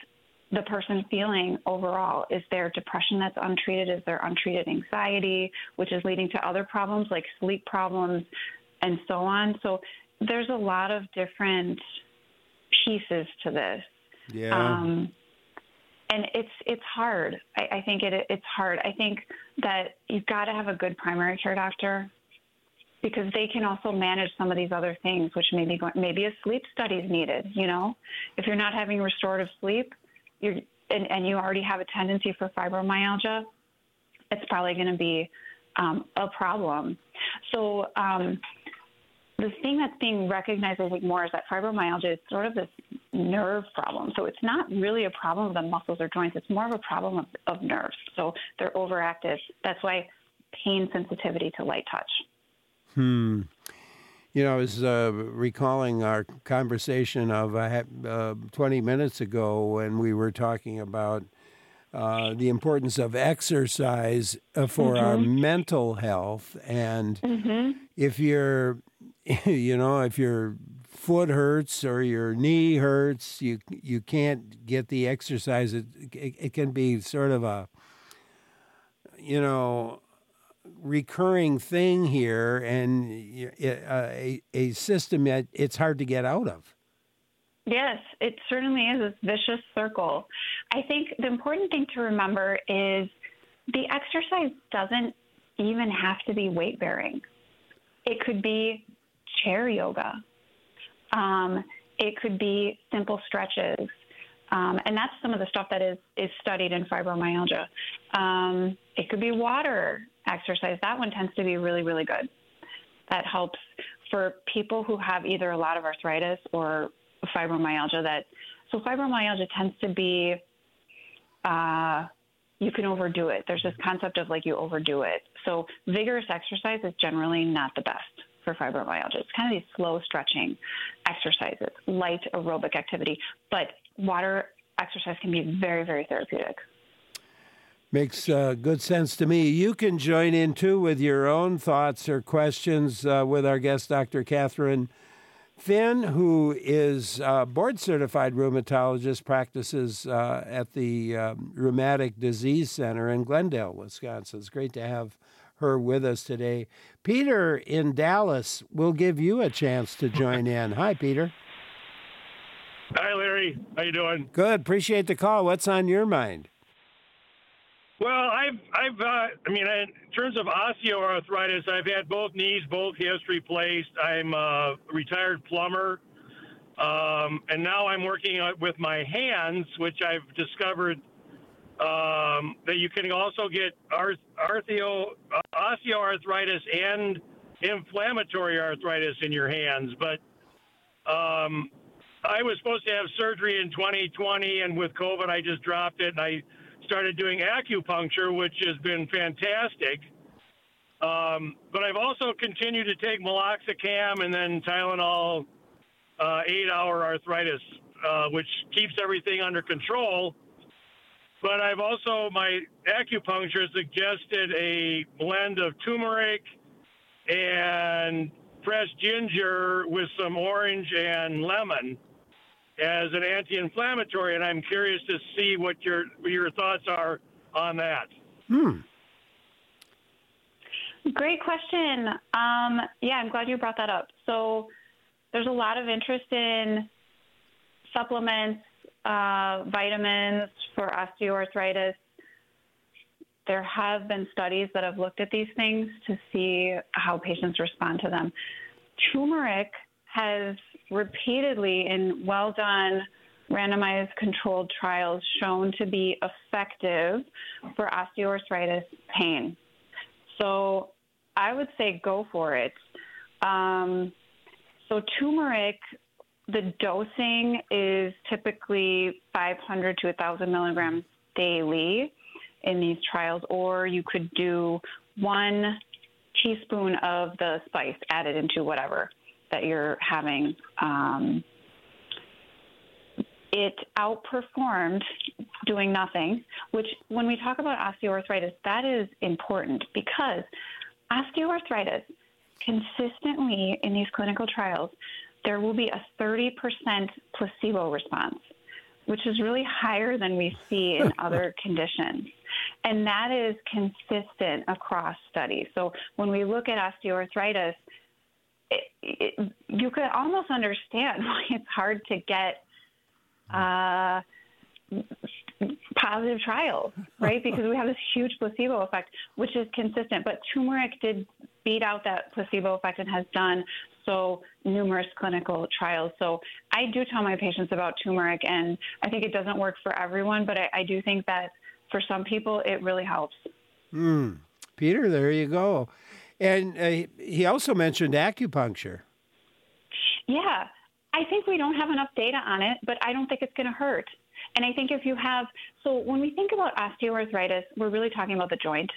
the person feeling overall? Is there depression that's untreated? Is there untreated anxiety, which is leading to other problems like sleep problems and so on? So there's a lot of different pieces to this. Yeah. And it's hard. I think it's hard. I think that you've got to have a good primary care doctor, because they can also manage some of these other things, which maybe a sleep study is needed. If you're not having restorative sleep, and you already have a tendency for fibromyalgia, it's probably going to be a problem. So the thing that's being recognized, I think, more is that fibromyalgia is sort of this nerve problem. So it's not really a problem of the muscles or joints. It's more of a problem of nerves. So they're overactive. That's why pain sensitivity to light touch. I was recalling our conversation of 20 minutes ago when we were talking about the importance of exercise for our mental health. And if you're, if your foot hurts or your knee hurts, you can't get the exercise. It can be sort of a, recurring thing here, and a system that it's hard to get out of. Yes, it certainly is a vicious circle. I think the important thing to remember is the exercise doesn't even have to be weight bearing. It could be chair yoga. It could be simple stretches. And that's some of the stuff that is studied in fibromyalgia. It could be water exercise. That one tends to be really, really good. That helps for people who have either a lot of arthritis or fibromyalgia. So fibromyalgia tends to be, you can overdo it. There's this concept of you overdo it. So vigorous exercise is generally not the best for fibromyalgia. It's kind of these slow stretching exercises, light aerobic activity, but water exercise can be very, very therapeutic. Makes good sense to me. You can join in, too, with your own thoughts or questions with our guest, Dr. Catherine Finn, who is a board-certified rheumatologist, practices at the Rheumatic Disease Center in Glendale, Wisconsin. It's great to have her with us today. Peter in Dallas will give you a chance to join in. Hi, Peter. Hi, Larry. How you doing? Good. Appreciate the call. What's on your mind? Well, in terms of osteoarthritis, I've had both knees, both hips replaced. I'm a retired plumber, and now I'm working with my hands, which I've discovered that you can also get osteoarthritis and inflammatory arthritis in your hands. But I was supposed to have surgery in 2020, and with COVID, I just dropped it, and I started doing acupuncture, which has been fantastic. But I've also continued to take meloxicam and then Tylenol 8-hour arthritis, which keeps everything under control. But I've also, my acupuncture suggested a blend of turmeric and fresh ginger with some orange and lemon as an anti-inflammatory, and I'm curious to see what your thoughts are on that. Great question. I'm glad you brought that up. So there's a lot of interest in supplements, vitamins for osteoarthritis. There have been studies that have looked at these things to see how patients respond to them. Turmeric has repeatedly, in well-done randomized controlled trials, shown to be effective for osteoarthritis pain. So I would say go for it. So turmeric, the dosing is typically 500 to 1,000 milligrams daily in these trials, or you could do 1 teaspoon of the spice added into whatever that you're having. It outperformed doing nothing, which when we talk about osteoarthritis, that is important because osteoarthritis consistently in these clinical trials, there will be a 30% placebo response. which is really higher than we see in other conditions. And that is consistent across studies. So when we look at osteoarthritis, you can almost understand why it's hard to get positive trials, right? Because we have this huge placebo effect, which is consistent. But turmeric did beat out that placebo effect and has done so numerous clinical trials. So I do tell my patients about turmeric, and I think it doesn't work for everyone, but I do think that for some people it really helps. Peter, there you go. And he also mentioned acupuncture. Yeah, I think we don't have enough data on it, but I don't think it's going to hurt. And I think if you have, so when we think about osteoarthritis, we're really talking about the joint.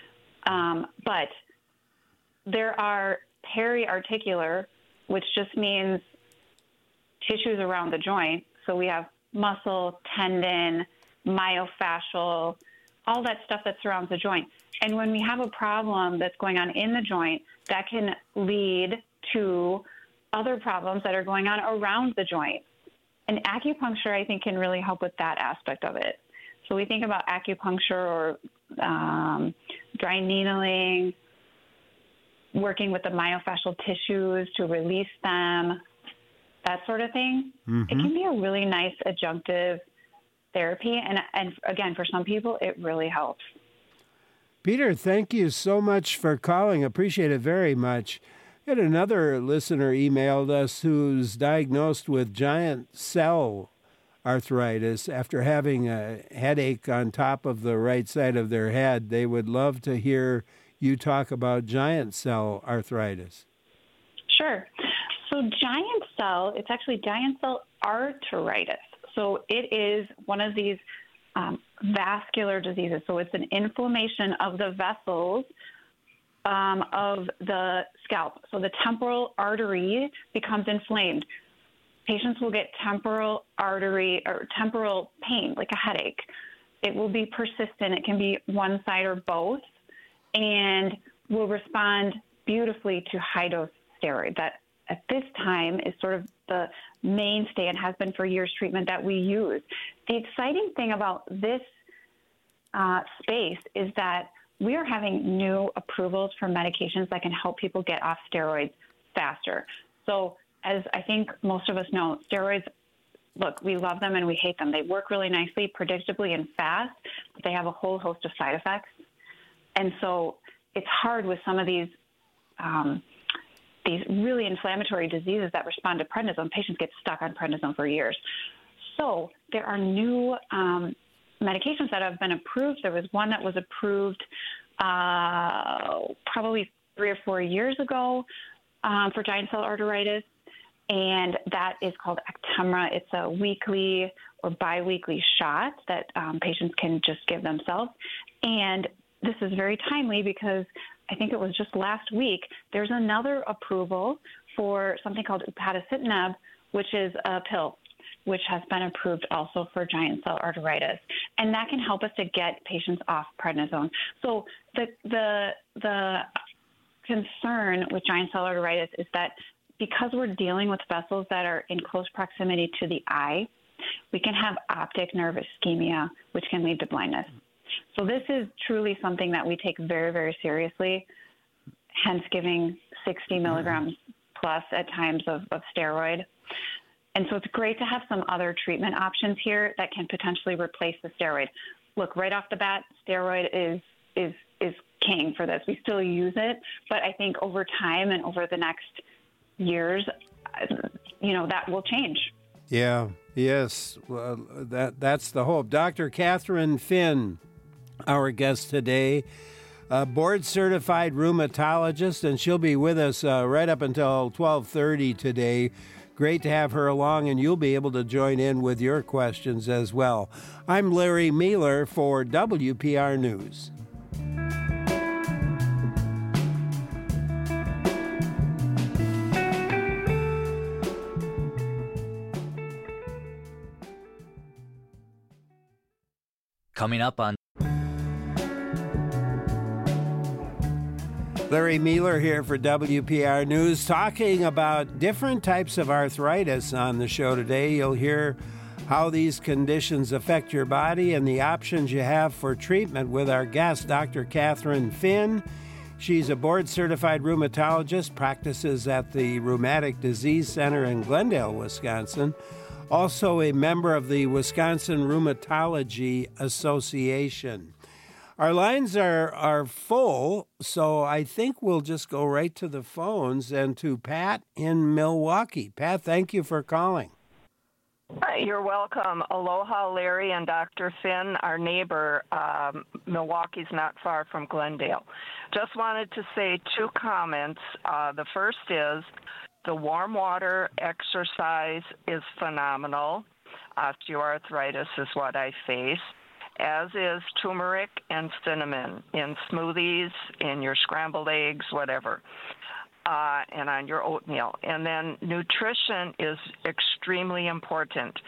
But there are periarticular, which just means tissues around the joint. So we have muscle, tendon, myofascial, all that stuff that surrounds the joint. And when we have a problem that's going on in the joint, that can lead to other problems that are going on around the joint. And acupuncture, I think, can really help with that aspect of it. So we think about acupuncture or dry needling, working with the myofascial tissues to release them, that sort of thing. It can be a really nice adjunctive therapy. And again, for some people, it really helps. Peter, thank you so much for calling. Appreciate it very much. We had another listener emailed us who's diagnosed with giant cell arthritis after having a headache on top of the right side of their head. They would love to hear you talk about giant cell arthritis. Sure. So giant cell, it's actually giant cell arteritis. So it is one of these vascular diseases. So it's an inflammation of the vessels of the scalp. So the temporal artery becomes inflamed. Patients will get temporal artery or temporal pain, like a headache. It will be persistent. It can be one side or both, and will respond beautifully to high-dose steroid. That at this time is sort of the mainstay and has been for years treatment that we use. The exciting thing about this space is that we are having new approvals for medications that can help people get off steroids faster. So as I think most of us know, steroids, look, we love them and we hate them. They work really nicely, predictably, and fast, but they have a whole host of side effects. And so it's hard with some of these really inflammatory diseases that respond to prednisone. Patients get stuck on prednisone for years. So there are new medications that have been approved. There was one that was approved probably 3 or 4 years ago for giant cell arteritis, and that is called Actemra. It's a weekly or biweekly shot that patients can just give themselves. And this is very timely because I think it was just last week, there's another approval for something called upadacitinib, which is a pill, which has been approved also for giant cell arteritis. And that can help us to get patients off prednisone. So the concern with giant cell arteritis is that because we're dealing with vessels that are in close proximity to the eye, we can have optic nerve ischemia, which can lead to blindness. So this is truly something that we take very, very seriously, hence giving 60 milligrams plus at times of steroid. And so it's great to have some other treatment options here that can potentially replace the steroid. Look, right off the bat, steroid is king for this. We still use it, but I think over time and over the next years, that will change. Yeah, yes, well, that's the hope. Dr. Catherine Finn, our guest today, a board-certified rheumatologist, and she'll be with us right up until 12:30 today. Great to have her along, and you'll be able to join in with your questions as well. I'm Larry Mealer for WPR News. Coming up on Larry Mealer here for WPR News, talking about different types of arthritis on the show today. You'll hear how these conditions affect your body, and the options you have for treatment with our guest, Dr. Catherine Finn. She's a board-certified rheumatologist, practices at the Rheumatic Disease Center in Glendale, Wisconsin, also a member of the Wisconsin Rheumatology Association. Our lines are full, so I think we'll just go right to the phones and to Pat in Milwaukee. Pat, thank you for calling. You're welcome. Aloha, Larry and Dr. Finn, our neighbor. Milwaukee's not far from Glendale. Just wanted to say two comments. The first is the warm water exercise is phenomenal. Osteoarthritis is what I face, as is turmeric and cinnamon in smoothies, in your scrambled eggs, whatever. And on your oatmeal. And then nutrition is extremely important.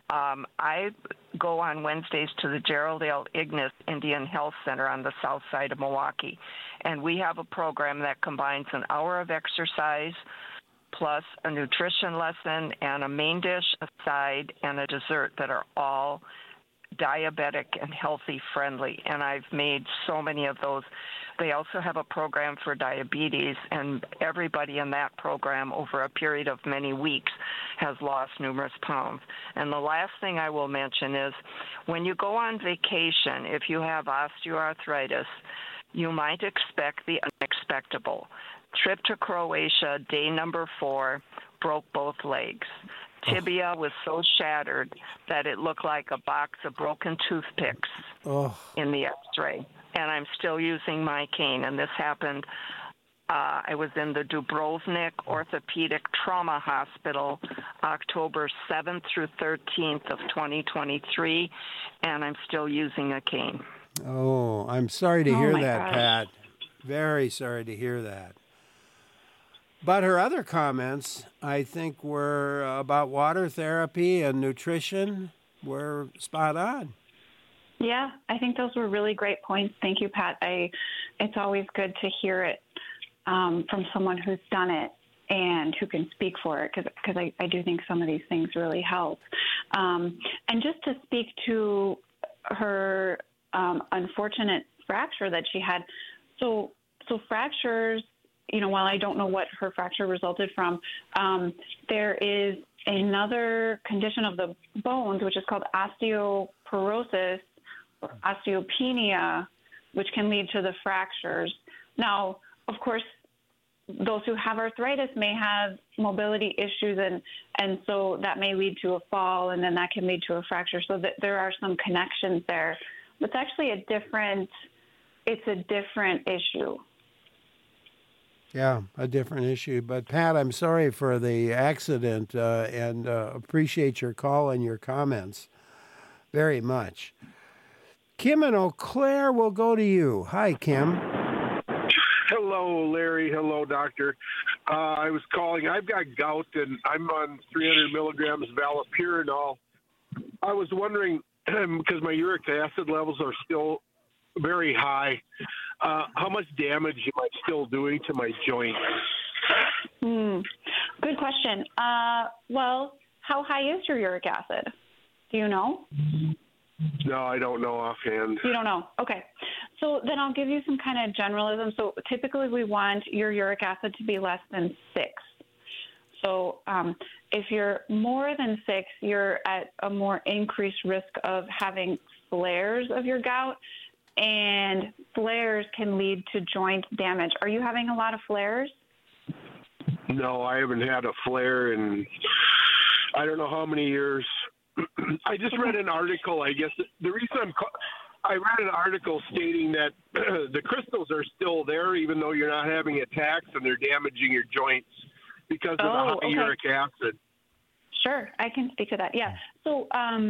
I go on Wednesdays to the Gerald L. Ignis Indian Health Center on the south side of Milwaukee, and we have a program that combines an hour of exercise plus a nutrition lesson and a main dish, a side, and a dessert that are all diabetic and healthy friendly, and I've made so many of those. They also have a program for diabetes, and everybody in that program over a period of many weeks has lost numerous pounds. And the last thing I will mention is when you go on vacation, if you have osteoarthritis, you might expect the unexpected. Trip to Croatia, day number 4, broke both legs. Tibia was so shattered that it looked like a box of broken toothpicks in the x-ray. And I'm still using my cane. And this happened, I was in the Dubrovnik Orthopedic Trauma Hospital October 7th through 13th of 2023, and I'm still using a cane. Oh, I'm sorry to hear that, gosh. Pat. Very sorry to hear that. But her other comments, I think, were about water therapy and nutrition were spot on. Yeah, I think those were really great points. Thank you, Pat. It's always good to hear it from someone who's done it and who can speak for it, because I do think some of these things really help. And just to speak to her unfortunate fracture that she had, so fractures, while I don't know what her fracture resulted from, there is another condition of the bones, which is called osteoporosis or osteopenia, which can lead to the fractures. Now, of course, those who have arthritis may have mobility issues, and so that may lead to a fall, and then that can lead to a fracture. So that there are some connections there. But it's actually a different issue. Yeah, a different issue. But, Pat, I'm sorry for the accident and appreciate your call and your comments very much. Kim in Eau Claire will go to you. Hi, Kim. Hello, Larry. Hello, doctor. I was calling. I've got gout, and I'm on 300 milligrams of allopurinol. I was wondering, because my uric acid levels are still very high, how much damage am I still doing to my joints? Good question. Well, how high is your uric acid? Do you know? No, I don't know offhand. You don't know? Okay. So then I'll give you some kind of generalism. So typically we want your uric acid to be less than 6. So if you're more than 6, you're at a more increased risk of having flares of your gout, and flares can lead to joint damage. Are you having a lot of flares? No, I haven't had a flare in I don't know how many years. I just read an article. I guess the reason I read an article stating that the crystals are still there even though you're not having attacks, and they're damaging your joints because of the high uric acid. Sure, I can speak to that. Yeah. So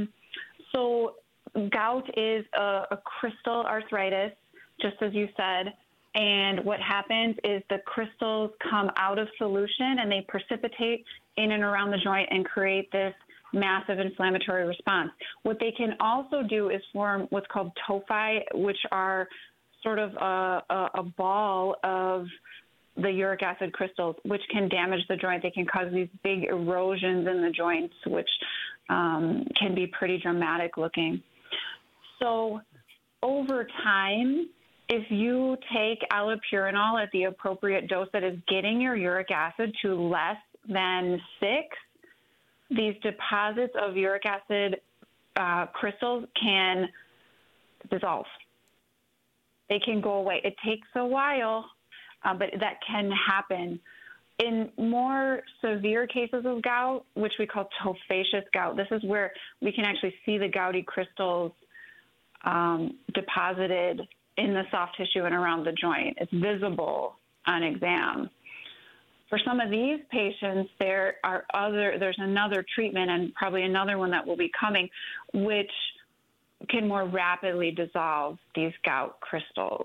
gout is a crystal arthritis, just as you said. And what happens is the crystals come out of solution and they precipitate in and around the joint and create this massive inflammatory response. What they can also do is form what's called tophi, which are sort of a ball of the uric acid crystals, which can damage the joint. They can cause these big erosions in the joints, which can be pretty dramatic looking. So over time, if you take allopurinol at the appropriate dose that is getting your uric acid to less than 6, these deposits of uric acid crystals can dissolve. They can go away. It takes a while, but that can happen. In more severe cases of gout, which we call tophaceous gout, this is where we can actually see the gouty crystals deposited in the soft tissue and around the joint. It's visible on exam. For some of these patients, there's another treatment, and probably another one that will be coming, which can more rapidly dissolve these gout crystals.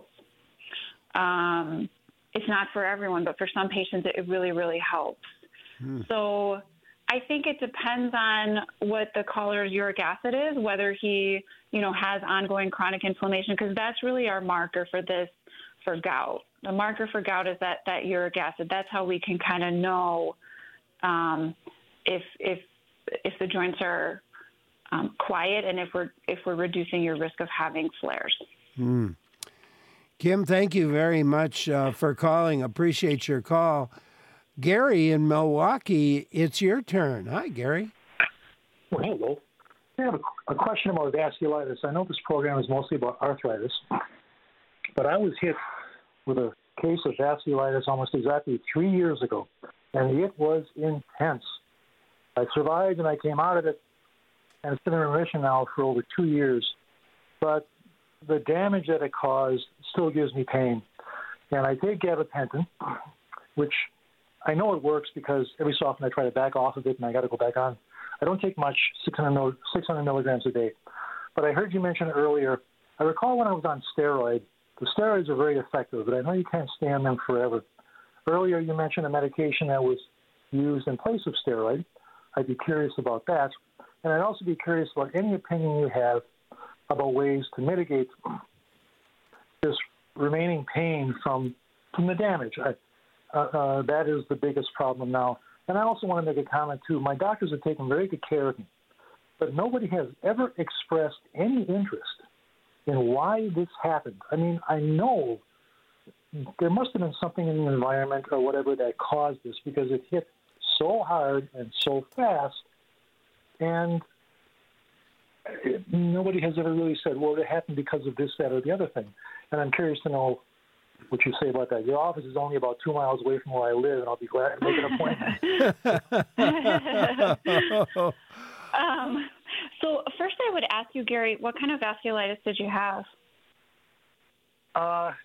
It's not for everyone, but for some patients, it really, really helps. So I think it depends on what the caller's uric acid is, whether he, has ongoing chronic inflammation, because that's really our marker for gout. The marker for gout is that uric acid. That's how we can kind of know if the joints are quiet and if we're reducing your risk of having flares. Kim, thank you very much for calling. Appreciate your call. Gary in Milwaukee, it's your turn. Hi, Gary. Well, hello. I have a question about vasculitis. I know this program is mostly about arthritis, but I was hit with a case of vasculitis almost exactly 3 years ago, and it was intense. I survived, and I came out of it, and it's been in remission now for over 2 years. But the damage that it caused still gives me pain. And I take gabapentin, which I know it works because every so often I try to back off of it, and I got to go back on. I don't take much, 600 milligrams a day. But I heard you mention earlier, I recall when I was on steroid, the steroids are very effective, but I know you can't stay on them forever. Earlier you mentioned a medication that was used in place of steroid. I'd be curious about that. And I'd also be curious about any opinion you have about ways to mitigate this remaining pain from the damage. That is the biggest problem now. And I also want to make a comment, too. My doctors have taken very good care of me, but nobody has ever expressed any interest in why this happened. I mean, I know there must have been something in the environment or whatever that caused this, because it hit so hard and so fast, and nobody has ever really said, well, it happened because of this, that, or the other thing. And I'm curious to know what you say about that. Your office is only about 2 miles away from where I live, and I'll be glad to make an appointment. So first I would ask you, Gary, what kind of vasculitis did you have? I've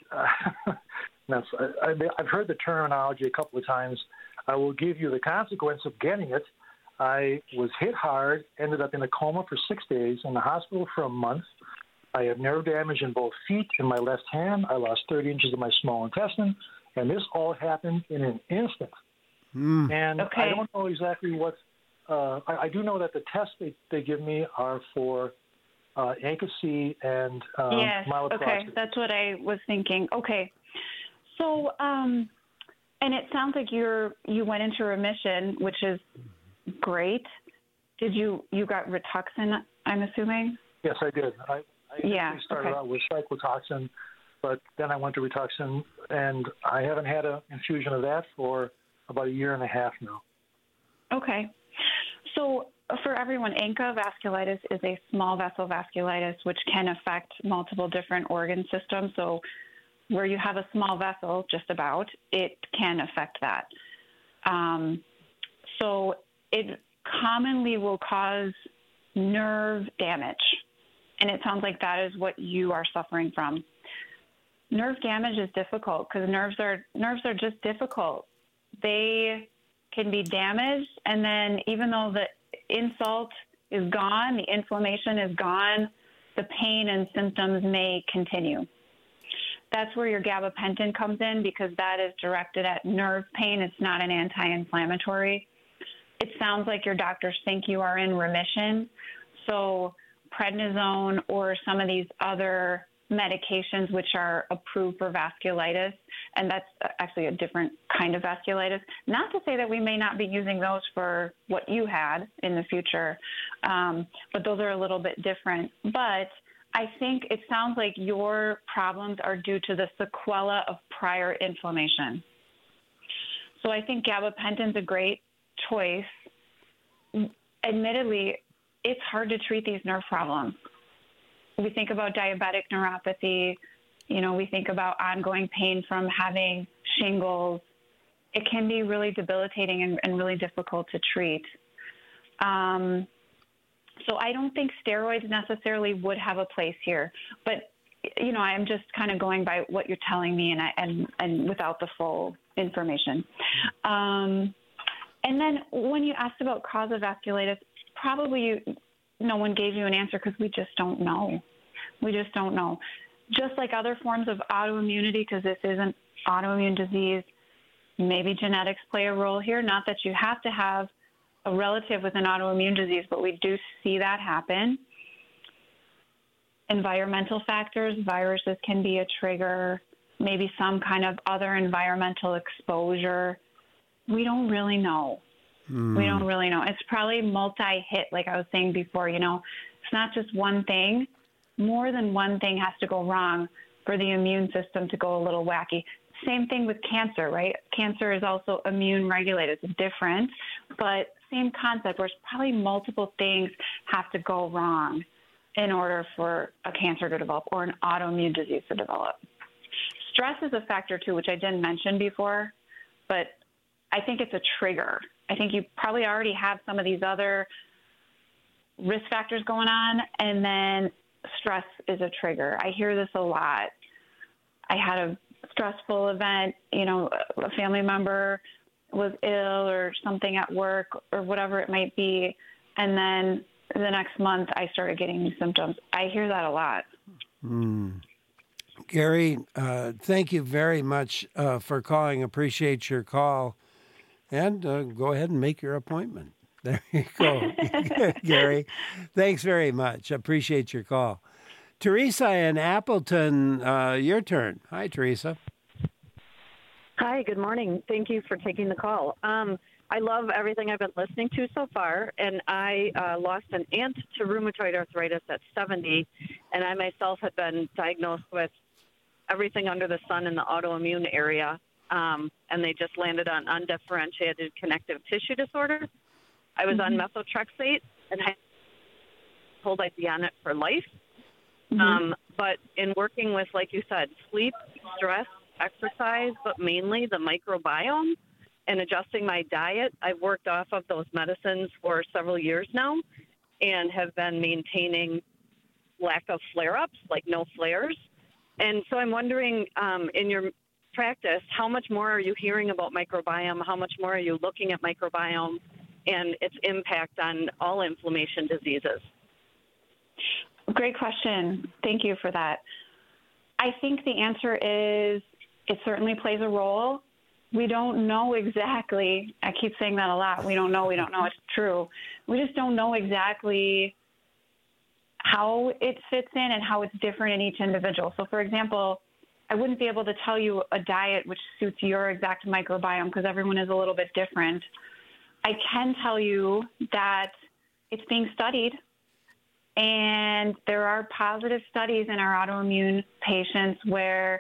heard the terminology a couple of times. I will give you the consequence of getting it. I was hit hard, ended up in a coma for 6 days, in the hospital for a month. I have nerve damage in both feet and my left hand. I lost 30 inches of my small intestine, and this all happened in an instant. And okay. I don't know exactly what I do know that the tests they give me are for ANCA-C and yes. myeloproliferative. Okay, that's what I was thinking. Okay, so and it sounds like you went into remission, which is great. Did you got Rituxan, I'm assuming? Yes, I did. I started out with cyclotoxin, but then I went to Rituxan, and I haven't had an infusion of that for about 1.5 years now. Okay. So for everyone, ANCA vasculitis is a small vessel vasculitis, which can affect multiple different organ systems. So where you have a small vessel, just about, it can affect that. So it commonly will cause nerve damage. And it sounds like that is what you are suffering from. Nerve damage is difficult because nerves are just difficult. They can be damaged, and then even though the insult is gone, the inflammation is gone, the pain and symptoms may continue. That's where your gabapentin comes in, because that is directed at nerve pain. It's not an anti-inflammatory. It sounds like your doctors think you are in remission. So prednisone or some of these other medications which are approved for vasculitis, and that's actually a different kind of vasculitis. Not to say that we may not be using those for what you had in the future, but those are a little bit different. But I think it sounds like your problems are due to the sequela of prior inflammation. So I think gabapentin's a great choice. Admittedly, it's hard to treat these nerve problems. We think about diabetic neuropathy, we think about ongoing pain from having shingles. It can be really debilitating and really difficult to treat. So I don't think steroids necessarily would have a place here, but I'm just kind of going by what you're telling me and without the full information. And then when you asked about cause of vasculitis, probably no one gave you an answer because we just don't know. We just don't know. Just like other forms of autoimmunity, because this is an autoimmune disease, maybe genetics play a role here. Not that you have to have a relative with an autoimmune disease, but we do see that happen. Environmental factors, viruses can be a trigger, maybe some kind of other environmental exposure. We don't really know. We don't really know. It's probably multi-hit, like I was saying before. It's not just one thing. More than one thing has to go wrong for the immune system to go a little wacky. Same thing with cancer, right? Cancer is also immune regulated. It's different, but same concept where it's probably multiple things have to go wrong in order for a cancer to develop or an autoimmune disease to develop. Stress is a factor too, which I didn't mention before, but I think it's a trigger. I think you probably already have some of these other risk factors going on, and then stress is a trigger. I hear this a lot. I had a stressful event, a family member was ill or something at work or whatever it might be, and then the next month I started getting these symptoms. I hear that a lot. Gary, thank you very much for calling. Appreciate your call. And go ahead and make your appointment. There you go. Gary, thanks very much. Appreciate your call. Teresa in Appleton, your turn. Hi, Teresa. Hi, good morning. Thank you for taking the call. I love everything I've been listening to so far, and I lost an aunt to rheumatoid arthritis at 70, and I myself had been diagnosed with everything under the sun in the autoimmune area, and they just landed on undifferentiated connective tissue disorder. I was on methotrexate, and I told I'd be on it for life. But in working with, like you said, sleep, stress, exercise, but mainly the microbiome and adjusting my diet, I've worked off of those medicines for several years now and have been maintaining lack of flare-ups, like no flares. And so I'm wondering, in your practice, how much more are you hearing about microbiome? How much more are you looking at microbiome and its impact on all inflammation diseases? Great question. Thank you for that. I think the answer is it certainly plays a role. We don't know exactly. I keep saying that a lot. We don't know. It's true. We just don't know exactly how it fits in and how it's different in each individual. So, for example, I wouldn't be able to tell you a diet which suits your exact microbiome because everyone is a little bit different. I can tell you that it's being studied, and there are positive studies in our autoimmune patients where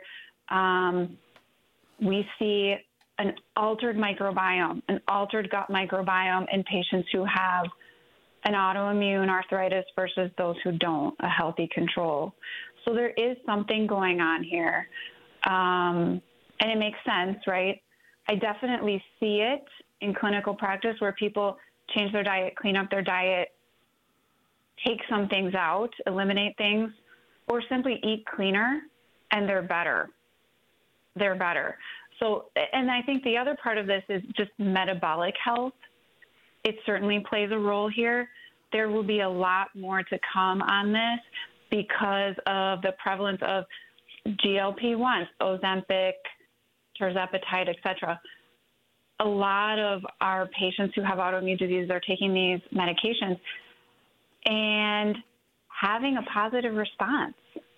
we see an altered microbiome, an altered gut microbiome in patients who have an autoimmune arthritis versus those who don't, a healthy control. So there is something going on here. And it makes sense, right? I definitely see it in clinical practice where people change their diet, clean up their diet, take some things out, eliminate things, or simply eat cleaner, and they're better. They're better. So, and I think the other part of this is just metabolic health. It certainly plays a role here. There will be a lot more to come on this because of the prevalence of GLP-1s, Ozempic, tirzepatide, et cetera. A lot of our patients who have autoimmune diseases are taking these medications and having a positive response.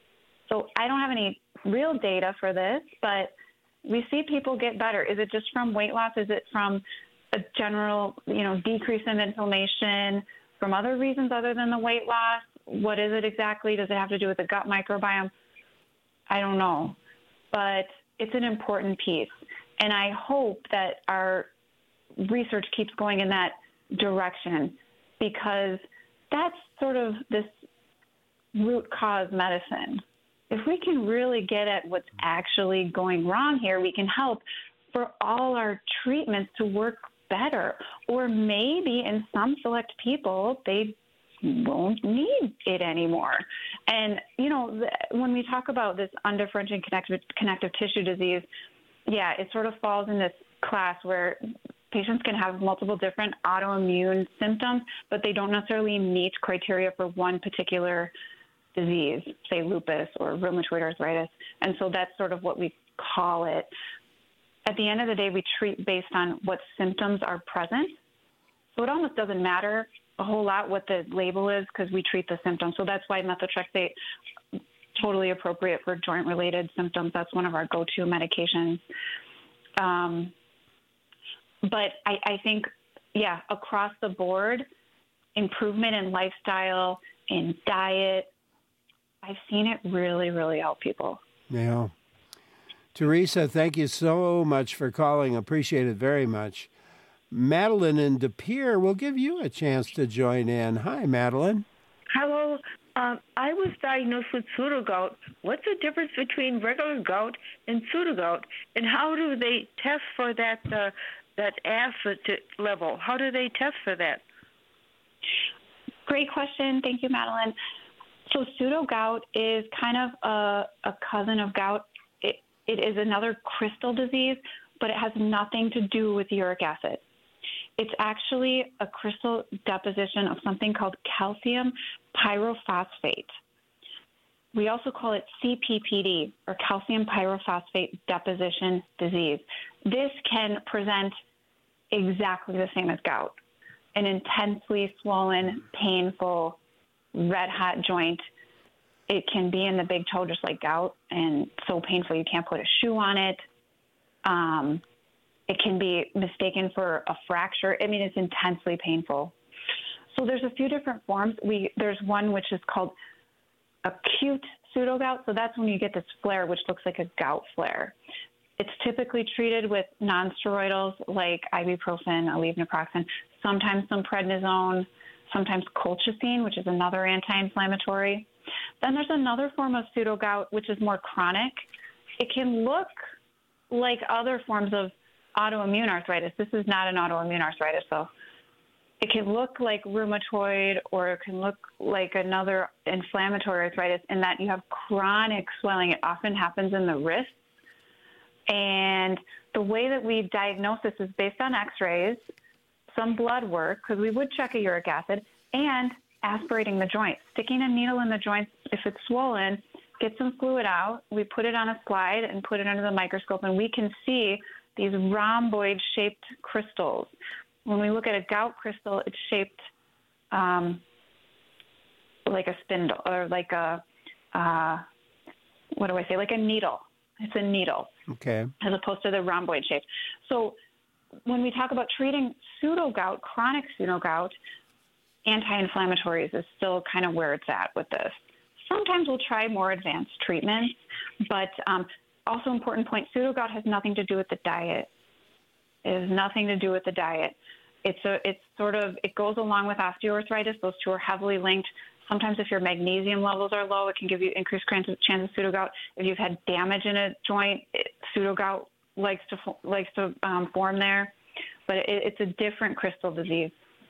So I don't have any real data for this, but we see people get better. Is it just from weight loss? Is it from a general, decrease in inflammation, from other reasons other than the weight loss? What is it exactly? Does it have to do with the gut microbiome? I don't know, but it's an important piece. And I hope that our research keeps going in that direction, because that's sort of this root cause medicine. If we can really get at what's actually going wrong here, we can help for all our treatments to work better. Or maybe in some select people, they won't need it anymore. And, when we talk about this undifferentiated connective tissue disease, it sort of falls in this class where patients can have multiple different autoimmune symptoms, but they don't necessarily meet criteria for one particular disease, say lupus or rheumatoid arthritis. And so that's sort of what we call it. At the end of the day, we treat based on what symptoms are present. So it almost doesn't matter a whole lot what the label is, because we treat the symptoms. So that's why methotrexate, totally appropriate for joint-related symptoms. That's one of our go-to medications. But I think, across the board, improvement in lifestyle, in diet, I've seen it really, really help people. Yeah. Teresa, thank you so much for calling. Appreciate it very much. Madeline in De Pere will give you a chance to join in. Hi, Madeline. Hello. I was diagnosed with pseudogout. What's the difference between regular gout and pseudogout, and how do they test for that acid level? How do they test for that? Great question. Thank you, Madeline. So pseudogout is kind of a cousin of gout. It is another crystal disease, but it has nothing to do with uric acid. It's actually a crystal deposition of something called calcium pyrophosphate. We also call it CPPD, or calcium pyrophosphate deposition disease. This can present exactly the same as gout: an intensely swollen, painful, red-hot joint. It can be in the big toe just like gout, and so painful you can't put a shoe on it. It can be mistaken for a fracture. I mean, it's intensely painful. So there's a few different forms. There's one which is called acute pseudogout. So that's when you get this flare, which looks like a gout flare. It's typically treated with nonsteroidals like ibuprofen, Aleve naproxen, sometimes some prednisone, sometimes colchicine, which is another anti-inflammatory. Then there's another form of pseudogout, which is more chronic. It can look like other forms of autoimmune arthritis. This is not an autoimmune arthritis, though. It can look like rheumatoid, or it can look like another inflammatory arthritis in that you have chronic swelling. It often happens in the wrists. And the way that we diagnose this is based on x-rays, some blood work, because we would check a uric acid, and aspirating the joint, sticking a needle in the joint if it's swollen, get some fluid out. We put it on a slide and put it under the microscope, and we can see these rhomboid-shaped crystals. When we look at a gout crystal, it's shaped like a spindle, or like a, like a needle. It's a needle. Okay. As opposed to the rhomboid shape. So when we talk about treating pseudogout, chronic pseudogout, anti-inflammatories is still kind of where it's at with this. Sometimes we'll try more advanced treatments, but also important point, pseudogout has nothing to do with the diet. It has nothing to do with the diet. It goes along with osteoarthritis. Those two are heavily linked. Sometimes if your magnesium levels are low, it can give you increased chance of pseudogout. If you've had damage in a joint, pseudogout likes to form there. But it's a different crystal disease.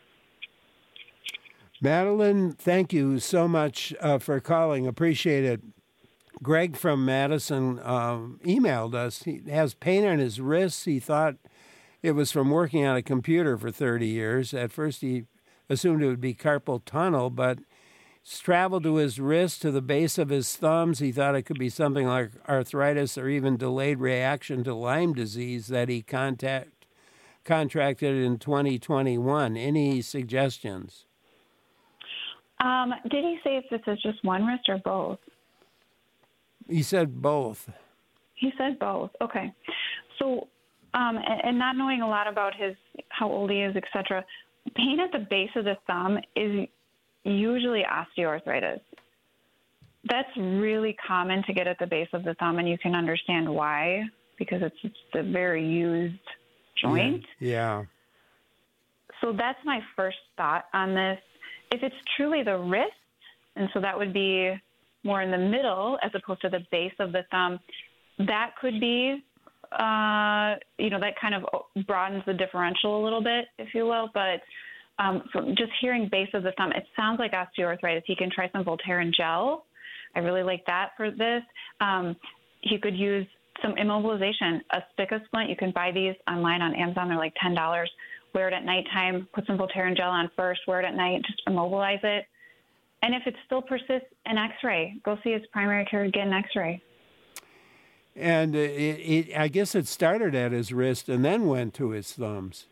Madeline, thank you so much for calling. Appreciate it. Greg from Madison emailed us. He has pain in his wrists. He thought it was from working on a computer for 30 years. At first, he assumed it would be carpal tunnel, but it's traveled to his wrist, to the base of his thumbs. He thought it could be something like arthritis or even delayed reaction to Lyme disease that he contracted in 2021. Any suggestions? Did he say if this is just one wrist or both? He said both. He said both. Okay. So, and not knowing a lot about how old he is, etc., pain at the base of the thumb is usually osteoarthritis. That's really common to get at the base of the thumb, and you can understand why, because it's a very used joint. Yeah. So that's my first thought on this. If it's truly the wrist, and so that would be more in the middle as opposed to the base of the thumb, that could be, that kind of broadens the differential a little bit, if you will. But from just hearing base of the thumb, it sounds like osteoarthritis. He can try some Voltaren gel. I really like that for this. He could use some immobilization, a spica splint. You can buy these online on Amazon. They're like $10. Wear it at nighttime. Put some Voltaren gel on first. Wear it at night. Just immobilize it. And if it still persists, an X-ray. Go see his primary care. Get an X-ray. And I guess it started at his wrist and then went to his thumbs.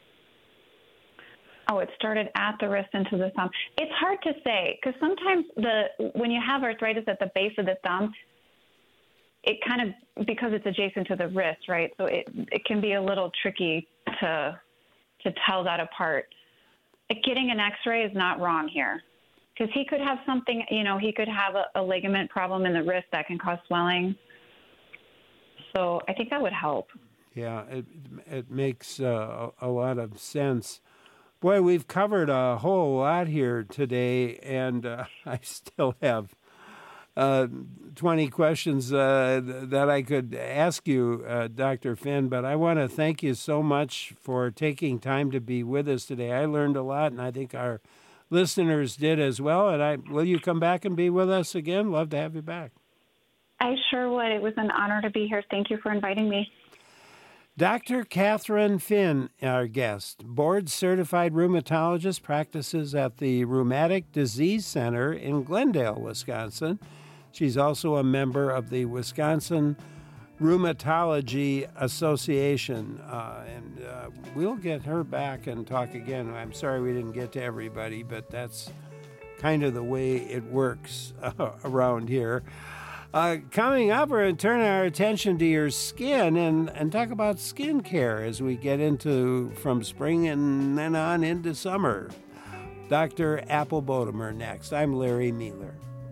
Oh, it started at the wrist into the thumb. It's hard to say because sometimes when you have arthritis at the base of the thumb, it kind of, because it's adjacent to the wrist, right? So it can be a little tricky to tell that apart. Getting an X-ray is not wrong here because he could have something, he could have a ligament problem in the wrist that can cause swelling. So I think that would help. Yeah, it makes a lot of sense. Boy, we've covered a whole lot here today, and I still have 20 questions that I could ask you, Dr. Finn, but I want to thank you so much for taking time to be with us today. I learned a lot, and I think our listeners did as well. And will you come back and be with us again? Love to have you back. I sure would. It was an honor to be here. Thank you for inviting me. Dr. Catherine Finn, our guest, board-certified rheumatologist, practices at the Rheumatic Disease Center in Glendale, Wisconsin. She's also a member of the Wisconsin Rheumatology Association, and we'll get her back and talk again. I'm sorry we didn't get to everybody, but that's kind of the way it works around here. Coming up, we're going to turn our attention to your skin and talk about skin care as we get from spring and then on into summer. Dr. Apple Bodemer next. I'm Larry Mealer.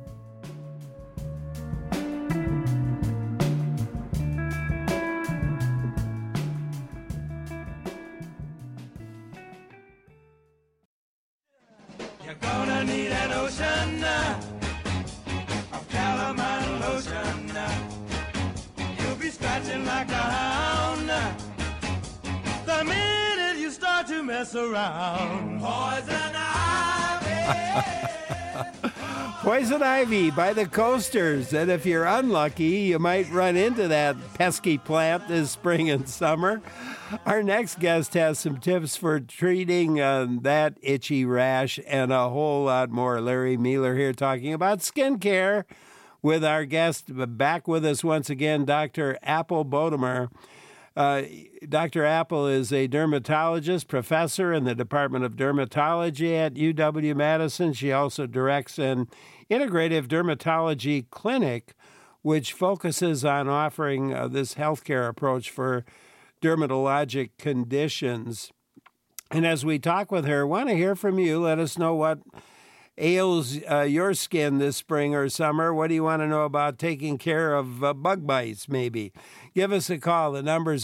You're gonna need an ocean of calamine lotion. You'll be scratching like a hound the minute you start to mess around. Poison ivy. Poison ivy by the Coasters. And if you're unlucky, you might run into that pesky plant this spring and summer. Our next guest has some tips for treating that itchy rash and a whole lot more. Larry Mealer here talking about skincare with our guest back with us once again, Dr. Apple Bodemer. Dr. Apple is a dermatologist, professor in the Department of Dermatology at UW-Madison. She also directs an integrative dermatology clinic, which focuses on offering this healthcare approach for dermatologic conditions. And as we talk with her, want to hear from you. Let us know what ails your skin this spring or summer. What do you want to know about taking care of bug bites, maybe? Give us a call. The number's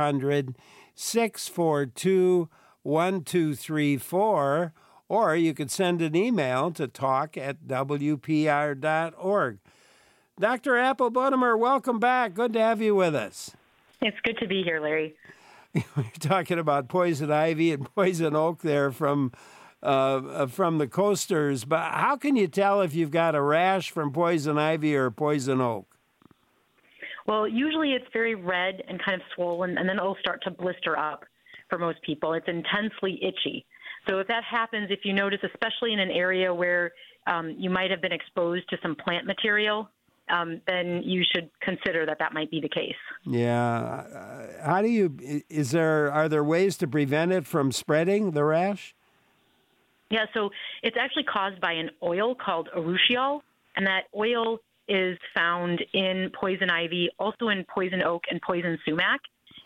800-642-1234, or you could send an email to talk@wpr.org. Dr. Apple Bodemer, welcome back. Good to have you with us. It's good to be here, Larry. We're talking about poison ivy and poison oak there from the Coasters, but how can you tell if you've got a rash from poison ivy or poison oak? Well, usually it's very red and kind of swollen, and then it'll start to blister up for most people. It's intensely itchy. So if that happens, if you notice, especially in an area where you might have been exposed to some plant material, then you should consider that might be the case. Yeah. Are there ways to prevent it from spreading, the rash? Yeah, so it's actually caused by an oil called urushiol, and that oil is found in poison ivy, also in poison oak and poison sumac.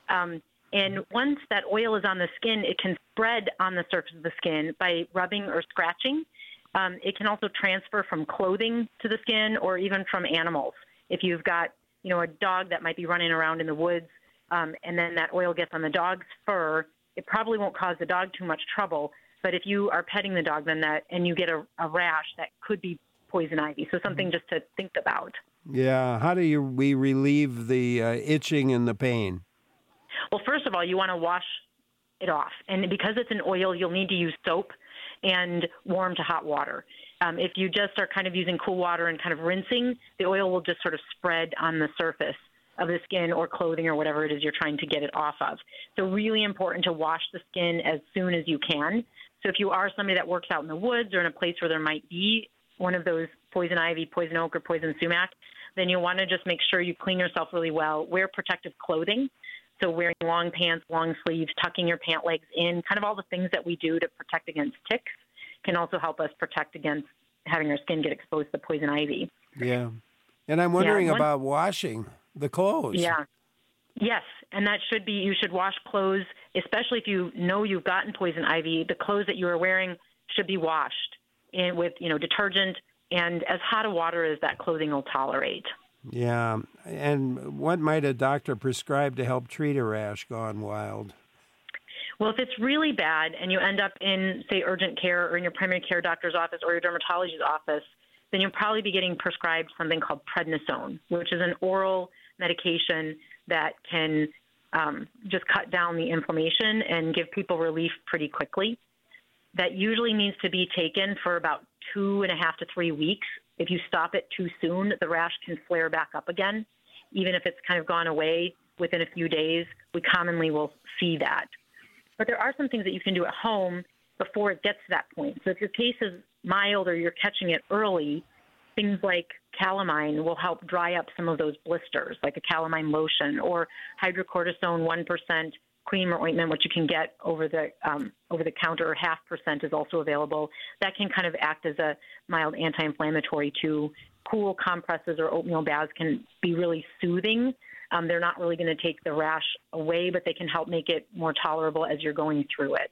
And once that oil is on the skin, it can spread on the surface of the skin by rubbing or scratching. It can also transfer from clothing to the skin or even from animals. If you've got, a dog that might be running around in the woods, and then that oil gets on the dog's fur, it probably won't cause the dog too much trouble. But if you are petting the dog and you get a rash, that could be poison ivy. So something just to think about. Yeah. How do we relieve the itching and the pain? Well, first of all, you want to wash it off. And because it's an oil, you'll need to use soap and warm to hot water. If you just are kind of using cool water and kind of rinsing, the oil will just sort of spread on the surface of the skin or clothing or whatever it is you're trying to get it off of. So really important to wash the skin as soon as you can. So if you are somebody that works out in the woods or in a place where there might be one of those poison ivy, poison oak, or poison sumac, then you'll want to just make sure you clean yourself really well. Wear protective clothing. So wearing long pants, long sleeves, tucking your pant legs in, kind of all the things that we do to protect against ticks can also help us protect against having our skin get exposed to poison ivy. Yeah. And I'm wondering about washing the clothes. Yeah. Yes. And that should be, you should wash clothes, especially if you know you've gotten poison ivy. The clothes that you are wearing should be washed with, detergent and as hot a water as that clothing will tolerate. Yeah. And what might a doctor prescribe to help treat a rash gone wild? Well, if it's really bad and you end up in, say, urgent care or in your primary care doctor's office or your dermatologist's office, then you'll probably be getting prescribed something called prednisone, which is an oral medication that can just cut down the inflammation and give people relief pretty quickly. That usually needs to be taken for about 2.5 to 3 weeks. If you stop it too soon, the rash can flare back up again. Even if it's kind of gone away within a few days, we commonly will see that. But there are some things that you can do at home before it gets to that point. So if your case is mild or you're catching it early, things like calamine will help dry up some of those blisters, like a calamine lotion or hydrocortisone 1% cream or ointment, which you can get over the counter, or 0.5% is also available. That can kind of act as a mild anti-inflammatory too. Cool compresses or oatmeal baths can be really soothing. They're not really going to take the rash away, but they can help make it more tolerable as you're going through it.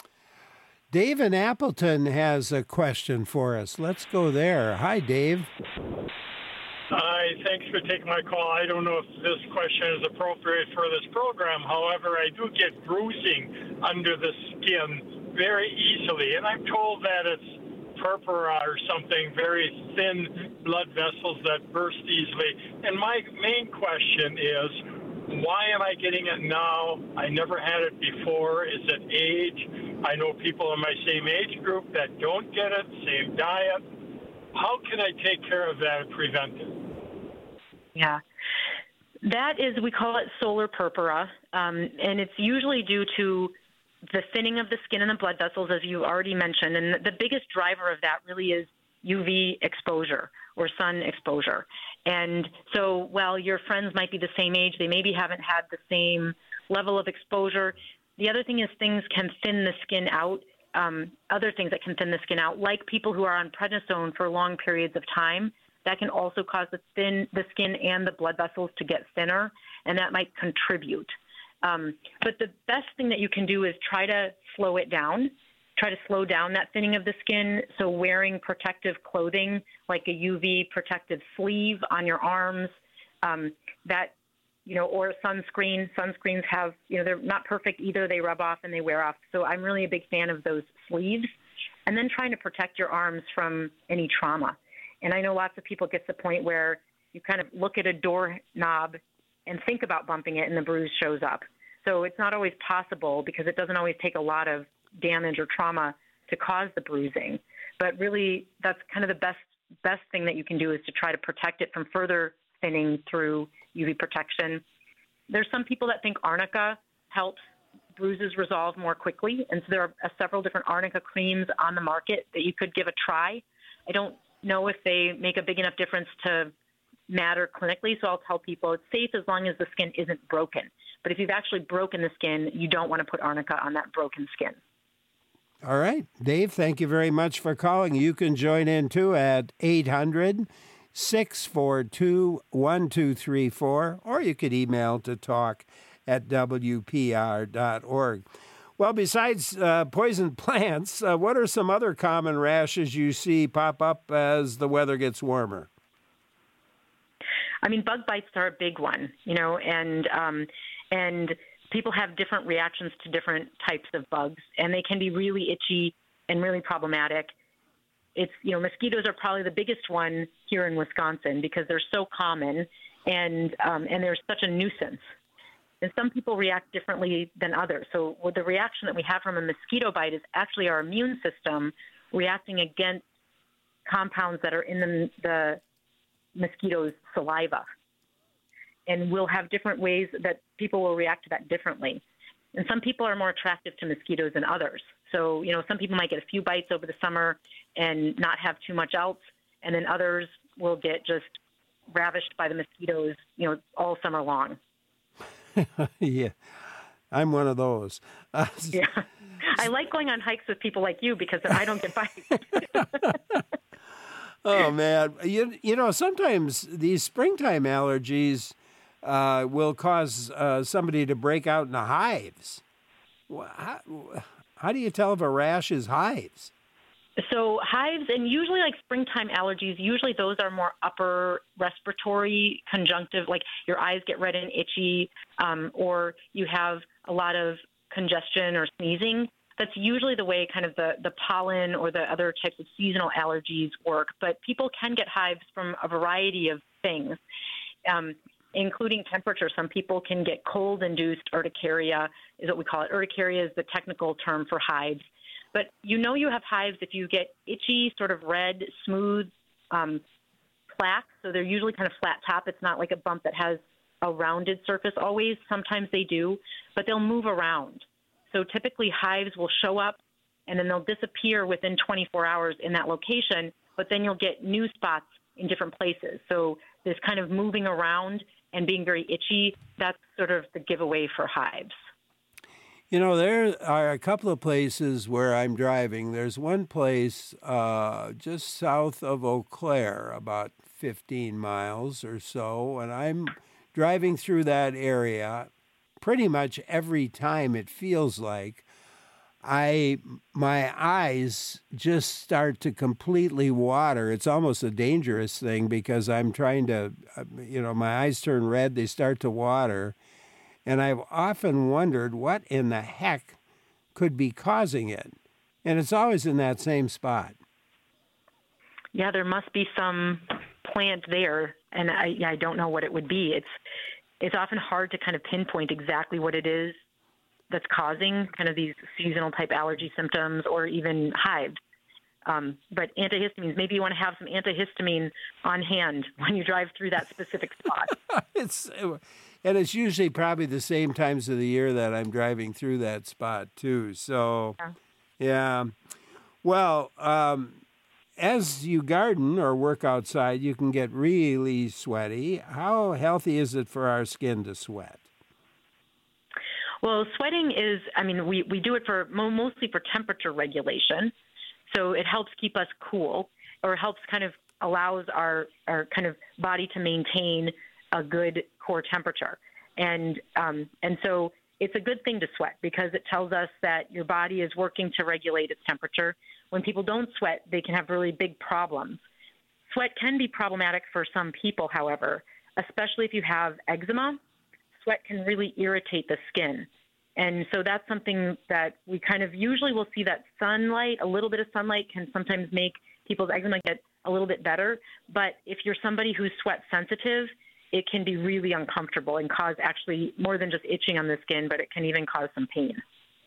Dave in Appleton has a question for us. Let's go there. Hi, Dave. Hi, thanks for taking my call. I don't know if this question is appropriate for this program. However, I do get bruising under the skin very easily, and I'm told that it's purpura or something, very thin blood vessels that burst easily. And my main question is, why am I getting it now? I never had it before. Is it age? I know people in my same age group that don't get it, same diet. How can I take care of that and prevent it? Yeah. That is, we call it solar purpura, and it's usually due to the thinning of the skin and the blood vessels, as you already mentioned. And the biggest driver of that really is UV exposure or sun exposure. And so while your friends might be the same age, they maybe haven't had the same level of exposure. The other thing is things can thin the skin out, other things that can thin the skin out, like people who are on prednisone for long periods of time. That can also cause the skin and the blood vessels to get thinner, and that might contribute. But the best thing that you can do is try to slow it down, try to slow down that thinning of the skin. So wearing protective clothing, like a UV protective sleeve on your arms, or sunscreen. Sunscreens have, they're not perfect either. They rub off and they wear off. So I'm really a big fan of those sleeves. And then trying to protect your arms from any trauma. And I know lots of people get to the point where you kind of look at a doorknob and think about bumping it and the bruise shows up. So it's not always possible because it doesn't always take a lot of damage or trauma to cause the bruising. But really, that's kind of the best thing that you can do is to try to protect it from further thinning through UV protection. There's some people that think arnica helps bruises resolve more quickly. And so there are several different arnica creams on the market that you could give a try. I don't know if they make a big enough difference to matter clinically, so I'll tell people it's safe as long as the skin isn't broken. But if you've actually broken the skin, you don't want to put arnica on that broken skin. All right. Dave, thank you very much for calling. You can join in too at 800 642-1234, or you could email to talk@wpr.org. Well, besides poison plants, what are some other common rashes you see pop up as the weather gets warmer? I mean, bug bites are a big one, and people have different reactions to different types of bugs, and they can be really itchy and really problematic. Mosquitoes are probably the biggest one here in Wisconsin because they're so common and they're such a nuisance. And some people react differently than others. So the reaction that we have from a mosquito bite is actually our immune system reacting against compounds that are in the mosquito's saliva. And we'll have different ways that people will react to that differently. And some people are more attractive to mosquitoes than others. So, some people might get a few bites over the summer and not have too much else. And then others will get just ravished by the mosquitoes, all summer long. Yeah, I'm one of those. Yeah, I like going on hikes with people like you because I don't get bites. Oh, man. Sometimes these springtime allergies will cause somebody to break out in the hives. How do you tell if a rash is hives? So hives, and usually like springtime allergies, usually those are more upper respiratory conjunctive, like your eyes get red and itchy, or you have a lot of congestion or sneezing. That's usually the way kind of the pollen or the other types of seasonal allergies work. But people can get hives from a variety of things, including temperature. Some people can get cold-induced urticaria, is what we call it. Urticaria is the technical term for hives. But you have hives if you get itchy, sort of red, smooth plaques. So they're usually kind of flat top. It's not like a bump that has a rounded surface always. Sometimes they do, but they'll move around. So typically hives will show up and then they'll disappear within 24 hours in that location, but then you'll get new spots in different places. So this kind of moving around and being very itchy, that's sort of the giveaway for hives. There are a couple of places where I'm driving. There's one place just south of Eau Claire, about 15 miles or so, and I'm driving through that area pretty much every time. It feels like my eyes just start to completely water. It's almost a dangerous thing because I'm trying to, my eyes turn red, they start to water. And I've often wondered what in the heck could be causing it. And it's always in that same spot. Yeah, there must be some plant there, and I don't know what it would be. It's often hard to kind of pinpoint exactly what it is that's causing kind of these seasonal type allergy symptoms or even hives. But antihistamines, maybe you want to have some antihistamine on hand when you drive through that specific spot. It's usually probably the same times of the year that I'm driving through that spot too. So, yeah. Well, as you garden or work outside, you can get really sweaty. How healthy is it for our skin to sweat? Well, sweating is, we do it mostly for temperature regulation. So it helps keep us cool, or helps kind of allows our kind of body to maintain a good core temperature. And so it's a good thing to sweat because it tells us that your body is working to regulate its temperature. When people don't sweat, they can have really big problems. Sweat can be problematic for some people, however, especially if you have eczema. Sweat can really irritate the skin. And so that's something that we kind of usually will see that sunlight, a little bit of sunlight can sometimes make people's eczema get a little bit better. But if you're somebody who's sweat sensitive, it can be really uncomfortable and cause actually more than just itching on the skin, but it can even cause some pain.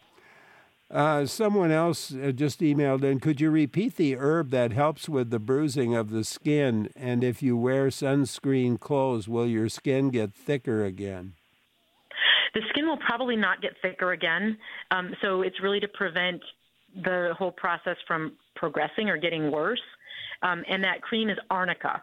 Someone else just emailed in, could you repeat the herb that helps with the bruising of the skin? And if you wear sunscreen clothes, will your skin get thicker again? The skin will probably not get thicker again. So it's really to prevent the whole process from progressing or getting worse. And that cream is Arnica,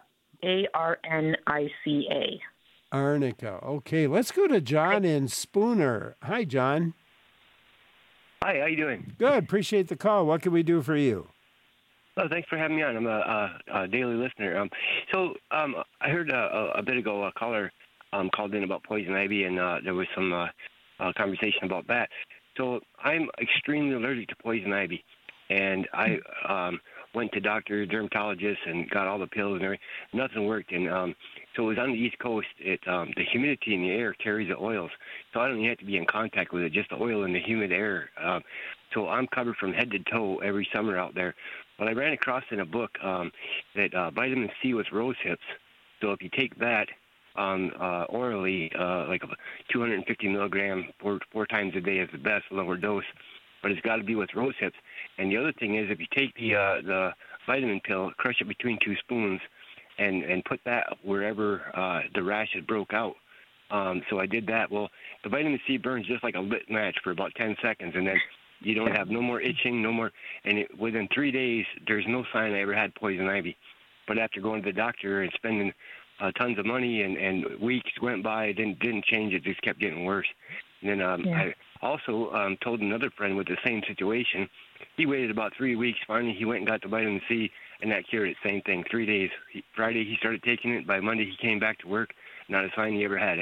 Arnica. Arnica. Okay, let's go to John in Spooner. Hi, John. Hi, how you doing? Good. Appreciate the call. What can we do for you? Thanks for having me on. I'm a daily listener. I heard a bit ago a caller called in about poison ivy, and there was some conversation about that. So I'm extremely allergic to poison ivy, and I went to doctor, dermatologist, and got all the pills and everything. Nothing worked, and so it was on the East Coast. The humidity in the air carries the oils, so I don't even have to be in contact with it, just the oil in the humid air. So I'm covered from head to toe every summer out there. But I ran across in a book that vitamin C with rose hips. So if you take that orally, like a 250 milligram four times a day is the best, lower dose. But it's got to be with rose hips. And the other thing is, if you take the vitamin pill, crush it between 2 spoons, and put that wherever the rash had broke out. So I did that. Well, the vitamin C burns just like a lit match for about 10 seconds, and then you don't have no more itching, no more. And within 3 days, there's no sign I ever had poison ivy. But after going to the doctor and spending tons of money and weeks went by, it didn't change. It just kept getting worse. And then I also told another friend with the same situation. He waited about 3 weeks. Finally, he went and got the vitamin C, and that cured it. Same thing, 3 days. Friday, he started taking it. By Monday, he came back to work. Not a sign he ever had it.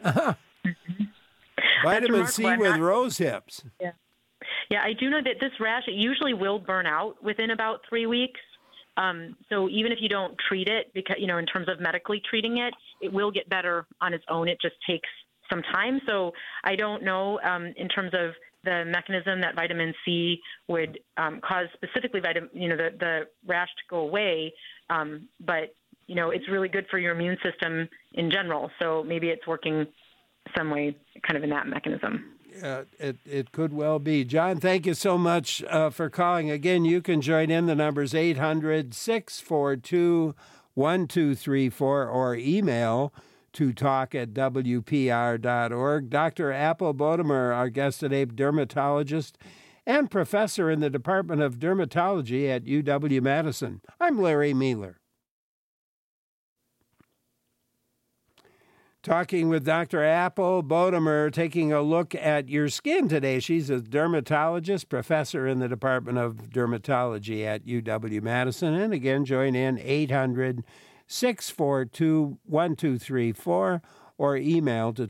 Vitamin C with rose hips. Yeah. Yeah, I do know that this rash, it usually will burn out within about 3 weeks. So even if you don't treat it, because in terms of medically treating it, it will get better on its own. It just takes some time. So I don't know in terms of the mechanism that vitamin C would cause specifically the rash to go away. But it's really good for your immune system in general. So maybe it's working some way kind of in that mechanism. It could well be. John, thank you so much for calling. Again, you can join in. The number's 800-642-1234 or email to talk@wpr.org. Dr. Apple Bodemer, our guest today, dermatologist and professor in the Department of Dermatology at UW-Madison. I'm Larry Mealer. Talking with Dr. Apple Bodemer, taking a look at your skin today. She's a dermatologist, professor in the Department of Dermatology at UW-Madison. And again, join in 800-642-1234 or email to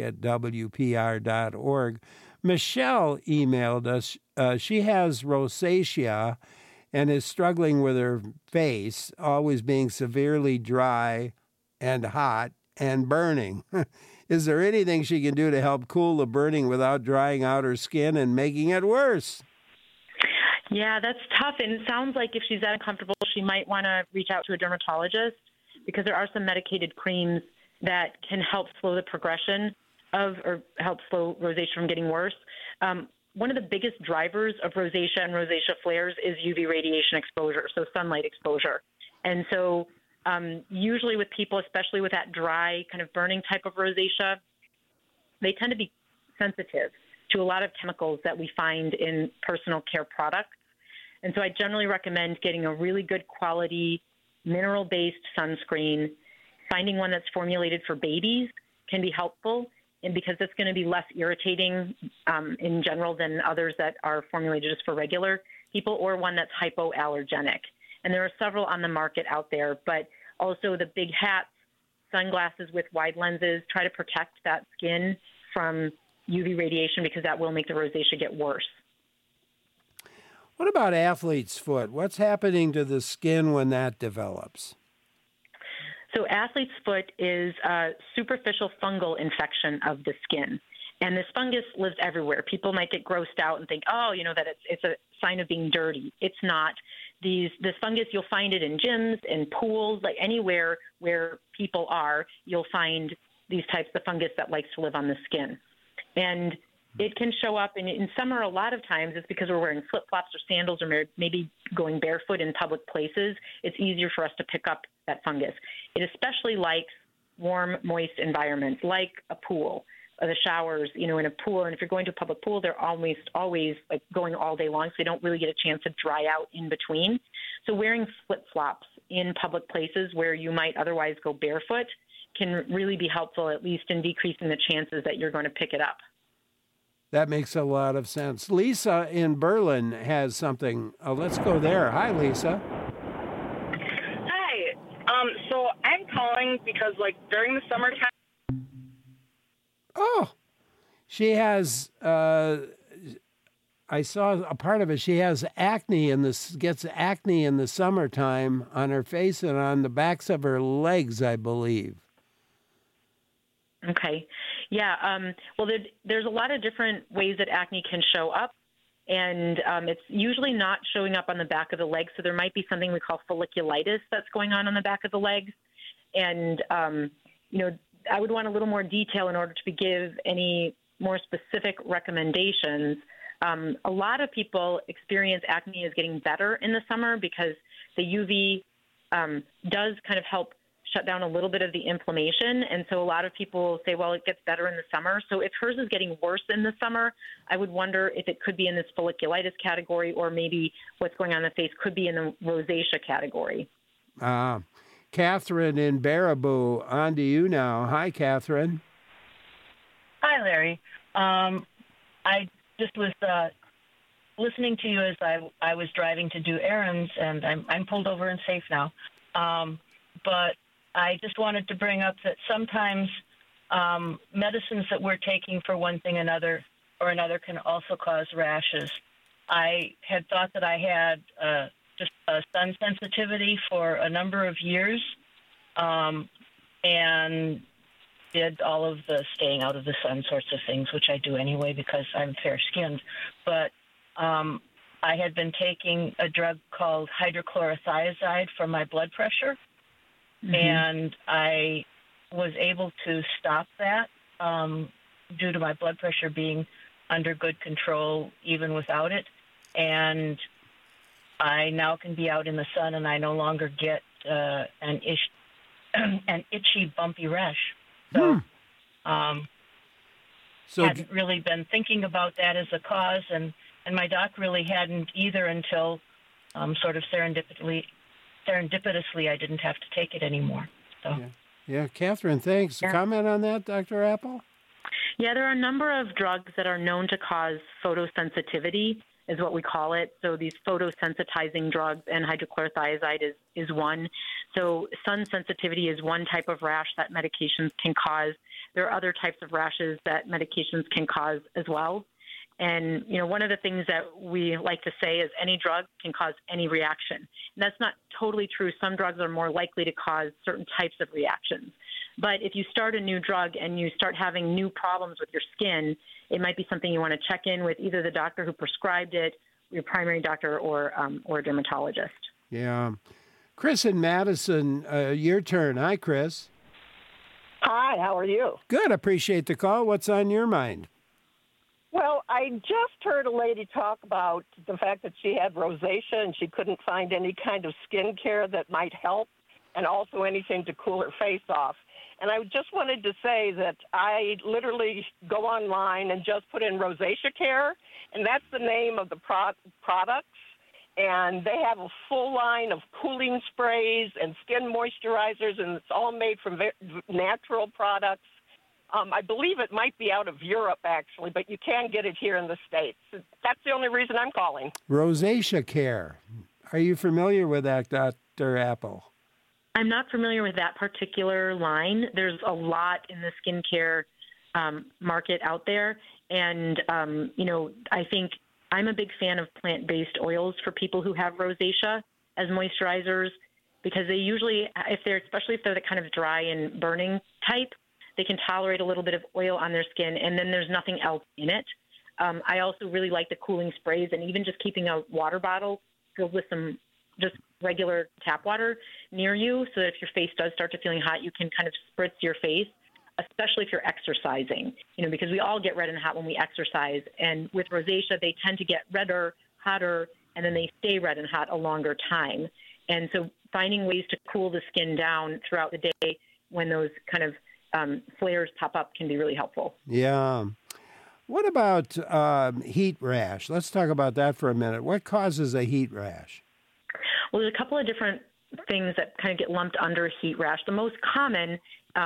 talk@wpr.org. Michelle emailed us. She has rosacea and is struggling with her face, always being severely dry and hot and burning. Is there anything she can do to help cool the burning without drying out her skin and making it worse? Yeah, that's tough. And it sounds like if she's that uncomfortable, she might want to reach out to a dermatologist because there are some medicated creams that can help slow the progression of or help slow rosacea from getting worse. One of the biggest drivers of rosacea and rosacea flares is UV radiation exposure, so sunlight exposure. And so usually with people, especially with that dry kind of burning type of rosacea, they tend to be sensitive to a lot of chemicals that we find in personal care products. And so I generally recommend getting a really good quality mineral-based sunscreen. Finding one that's formulated for babies can be helpful, and because it's going to be less irritating in general than others that are formulated just for regular people, or one that's hypoallergenic. And there are several on the market out there, but also the big hats, sunglasses with wide lenses, try to protect that skin from UV radiation because that will make the rosacea get worse. What about athlete's foot? What's happening to the skin when that develops? So athlete's foot is a superficial fungal infection of the skin. And this fungus lives everywhere. People might get grossed out and think, that it's a sign of being dirty. It's not. This fungus, you'll find it in gyms and pools, like anywhere where people are, you'll find these types of fungus that likes to live on the skin. And it can show up, and in summer a lot of times it's because we're wearing flip-flops or sandals or maybe going barefoot in public places. It's easier for us to pick up that fungus. It especially likes warm, moist environments like a pool. The showers, in a pool, and if you're going to a public pool, they're always like going all day long, so they don't really get a chance to dry out in between. So wearing flip-flops in public places where you might otherwise go barefoot can really be helpful, at least in decreasing the chances that you're going to pick it up. That makes a lot of sense. Lisa in Berlin has something. Let's go there. Hi, Lisa. wondering because, like, during the summertime. Oh, she has. I saw a part of it. She has acne gets acne in the summertime on her face and on the backs of her legs, I believe. Okay. Yeah. Well, there's a lot of different ways that acne can show up, and it's usually not showing up on the back of the legs. So there might be something we call folliculitis that's going on the back of the legs. And, I would want a little more detail in order to give any more specific recommendations. A lot of people experience acne as getting better in the summer because the UV does kind of help shut down a little bit of the inflammation. And so a lot of people say, well, it gets better in the summer. So if hers is getting worse in the summer, I would wonder if it could be in this folliculitis category, or maybe what's going on in the face could be in the rosacea category. Catherine in Baraboo, on to you now. Hi, Catherine. Hi, Larry. I just was listening to you as I was driving to do errands, and I'm pulled over and safe now. But I just wanted to bring up that sometimes medicines that we're taking for one thing or another can also cause rashes. I had thought that I had just a sun sensitivity for a number of years, and did all of the staying out of the sun sorts of things, which I do anyway because I'm fair-skinned. But I had been taking a drug called hydrochlorothiazide for my blood pressure, and I was able to stop that due to my blood pressure being under good control even without it. And I now can be out in the sun, and I no longer get an itchy, bumpy rash. So, hadn't really been thinking about that as a cause, and my doc really hadn't either until sort of serendipitously I didn't have to take it anymore. So. Yeah, Catherine, thanks. Yeah. Comment on that, Dr. Apple? Yeah, there are a number of drugs that are known to cause photosensitivity, is what we call it. So these photosensitizing drugs, and hydrochlorothiazide is one. So sun sensitivity is one type of rash that medications can cause. There are other types of rashes that medications can cause as well. And, one of the things that we like to say is any drug can cause any reaction. And that's not totally true. Some drugs are more likely to cause certain types of reactions. But if you start a new drug and you start having new problems with your skin, it might be something you want to check in with either the doctor who prescribed it, your primary doctor, or a dermatologist. Yeah. Chris in Madison, your turn. Hi, Chris. Hi, how are you? Good. Appreciate the call. What's on your mind? Well, I just heard a lady talk about the fact that she had rosacea and she couldn't find any kind of skin care that might help, and also anything to cool her face off. And I just wanted to say that I literally go online and just put in Rosacea Care, and that's the name of the products. And they have a full line of cooling sprays and skin moisturizers, and it's all made from natural products. I believe it might be out of Europe, actually, but you can get it here in the States. That's the only reason I'm calling. Rosacea Care. Are you familiar with that, Dr. Apple? I'm not familiar with that particular line. There's a lot in the skincare market out there. And, I think I'm a big fan of plant-based oils for people who have rosacea as moisturizers, because they usually, especially if they're the kind of dry and burning type, they can tolerate a little bit of oil on their skin, and then there's nothing else in it. I also really like the cooling sprays, and even just keeping a water bottle filled with some just regular tap water near you, so that if your face does start to feeling hot, you can kind of spritz your face, especially if you're exercising, because we all get red and hot when we exercise. And with rosacea, they tend to get redder, hotter, and then they stay red and hot a longer time. And so finding ways to cool the skin down throughout the day when those kind of flares pop up can be really helpful. Yeah. What about heat rash? Let's talk about that for a minute. What causes a heat rash? Well, there's a couple of different things that kind of get lumped under heat rash. The most common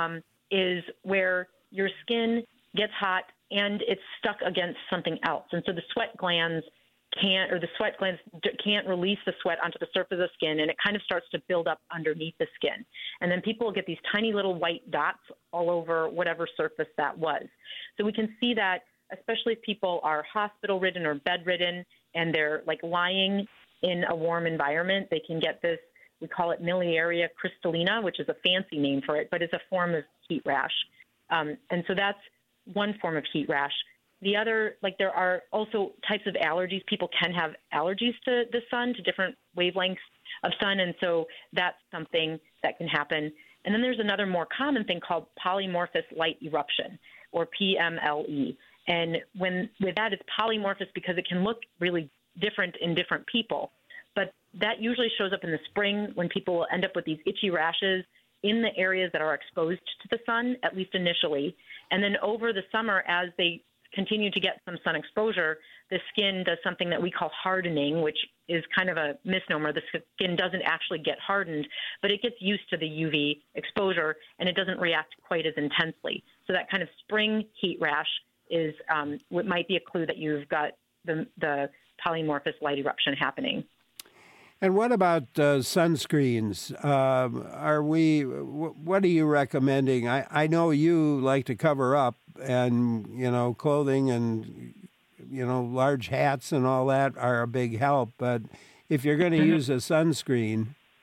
is where your skin gets hot and it's stuck against something else. And so the sweat glands the sweat glands can't release the sweat onto the surface of the skin, and it kind of starts to build up underneath the skin. And then people will get these tiny little white dots all over whatever surface that was. So we can see that, especially if people are hospital-ridden or bed-ridden, and they're like lying in a warm environment, they can get this, we call it miliaria crystallina, which is a fancy name for it, but it's a form of heat rash. And so that's one form of heat rash. The other, like there are also types of allergies. People can have allergies to the sun, to different wavelengths of sun, and so that's something that can happen. And then there's another more common thing called polymorphous light eruption, or PMLE. And with that, it's polymorphous because it can look really different in different people. But that usually shows up in the spring when people will end up with these itchy rashes in the areas that are exposed to the sun, at least initially. And then over the summer, as they continue to get some sun exposure, the skin does something that we call hardening, which is kind of a misnomer. The skin doesn't actually get hardened, but it gets used to the UV exposure, and it doesn't react quite as intensely. So that kind of spring heat rash is what might be a clue that you've got the polymorphous light eruption happening. And what about sunscreens? What are you recommending? I know you like to cover up, and, clothing and, large hats and all that are a big help. But if you're going to use a sunscreen.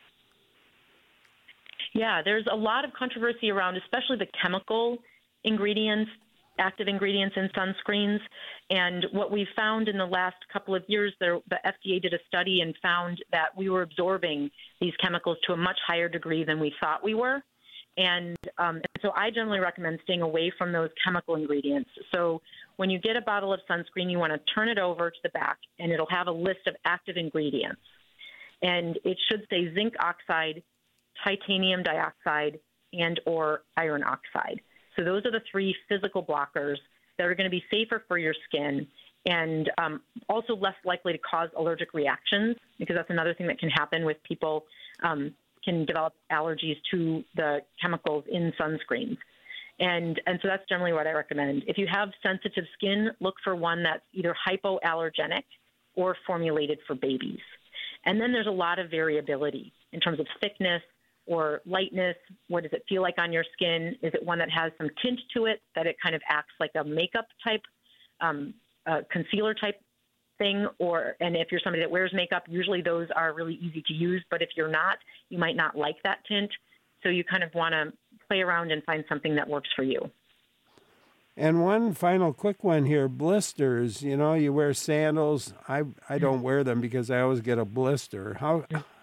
Yeah, there's a lot of controversy around, especially the chemical ingredients, active ingredients in sunscreens. And what we found in the last couple of years, the FDA did a study and found that we were absorbing these chemicals to a much higher degree than we thought we were. And so I generally recommend staying away from those chemical ingredients. So when you get a bottle of sunscreen, you want to turn it over to the back, and it'll have a list of active ingredients. And it should say zinc oxide, titanium dioxide, and or iron oxide. So those are the three physical blockers that are going to be safer for your skin and also less likely to cause allergic reactions, because that's another thing that can happen with people can develop allergies to the chemicals in sunscreens. And so that's generally what I recommend. If you have sensitive skin, look for one that's either hypoallergenic or formulated for babies. And then there's a lot of variability in terms of thickness or lightness. What does it feel like on your skin? Is it one that has some tint to it, that it kind of acts like a makeup type, concealer type thing? And if you're somebody that wears makeup, usually those are really easy to use. But if you're not, you might not like that tint. So you kind of want to play around and find something that works for you. And one final quick one here, blisters. You wear sandals. I don't wear them because I always get a blister. How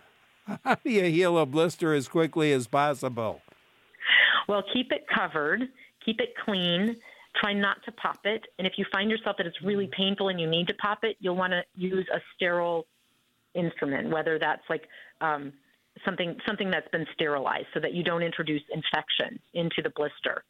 do you heal a blister as quickly as possible? Well, keep it covered, keep it clean, try not to pop it. And if you find yourself that it's really painful and you need to pop it, you'll want to use a sterile instrument, whether that's like something that's been sterilized so that you don't introduce infection into the blister.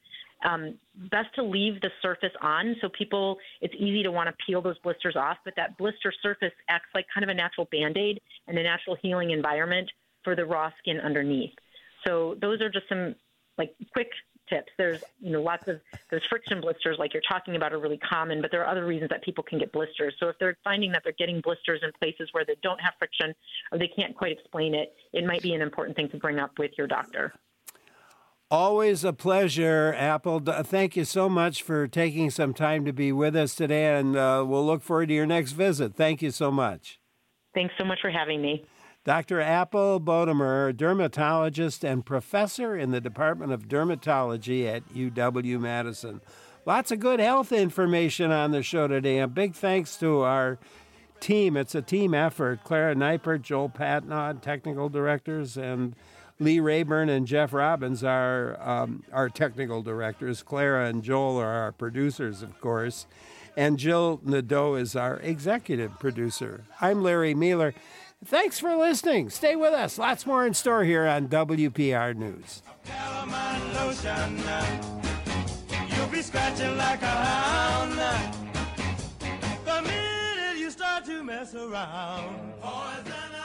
Best to leave the surface on. So it's easy to want to peel those blisters off, but that blister surface acts like kind of a natural Band-Aid and a natural healing environment for the raw skin underneath. So those are just some like quick tips. There's lots of those friction blisters like you're talking about are really common, but there are other reasons that people can get blisters. So if they're finding that they're getting blisters in places where they don't have friction or they can't quite explain it, it might be an important thing to bring up with your doctor. Always a pleasure, Apple. Thank you so much for taking some time to be with us today, and we'll look forward to your next visit. Thank you so much. Thanks so much for having me. Dr. Apple Bodemer, dermatologist and professor in the Department of Dermatology at UW-Madison. Lots of good health information on the show today. A big thanks to our team. It's a team effort. Clara Neipert, Joel Patnaud, technical directors, and Lee Rayburn and Jeff Robbins are our technical directors. Clara and Joel are our producers, of course. And Jill Nadeau is our executive producer. I'm Larry Mueller. Thanks for listening. Stay with us. Lots more in store here on WPR News. Calamine lotion, you'll be scratching like a hound the minute you start to mess around. Poison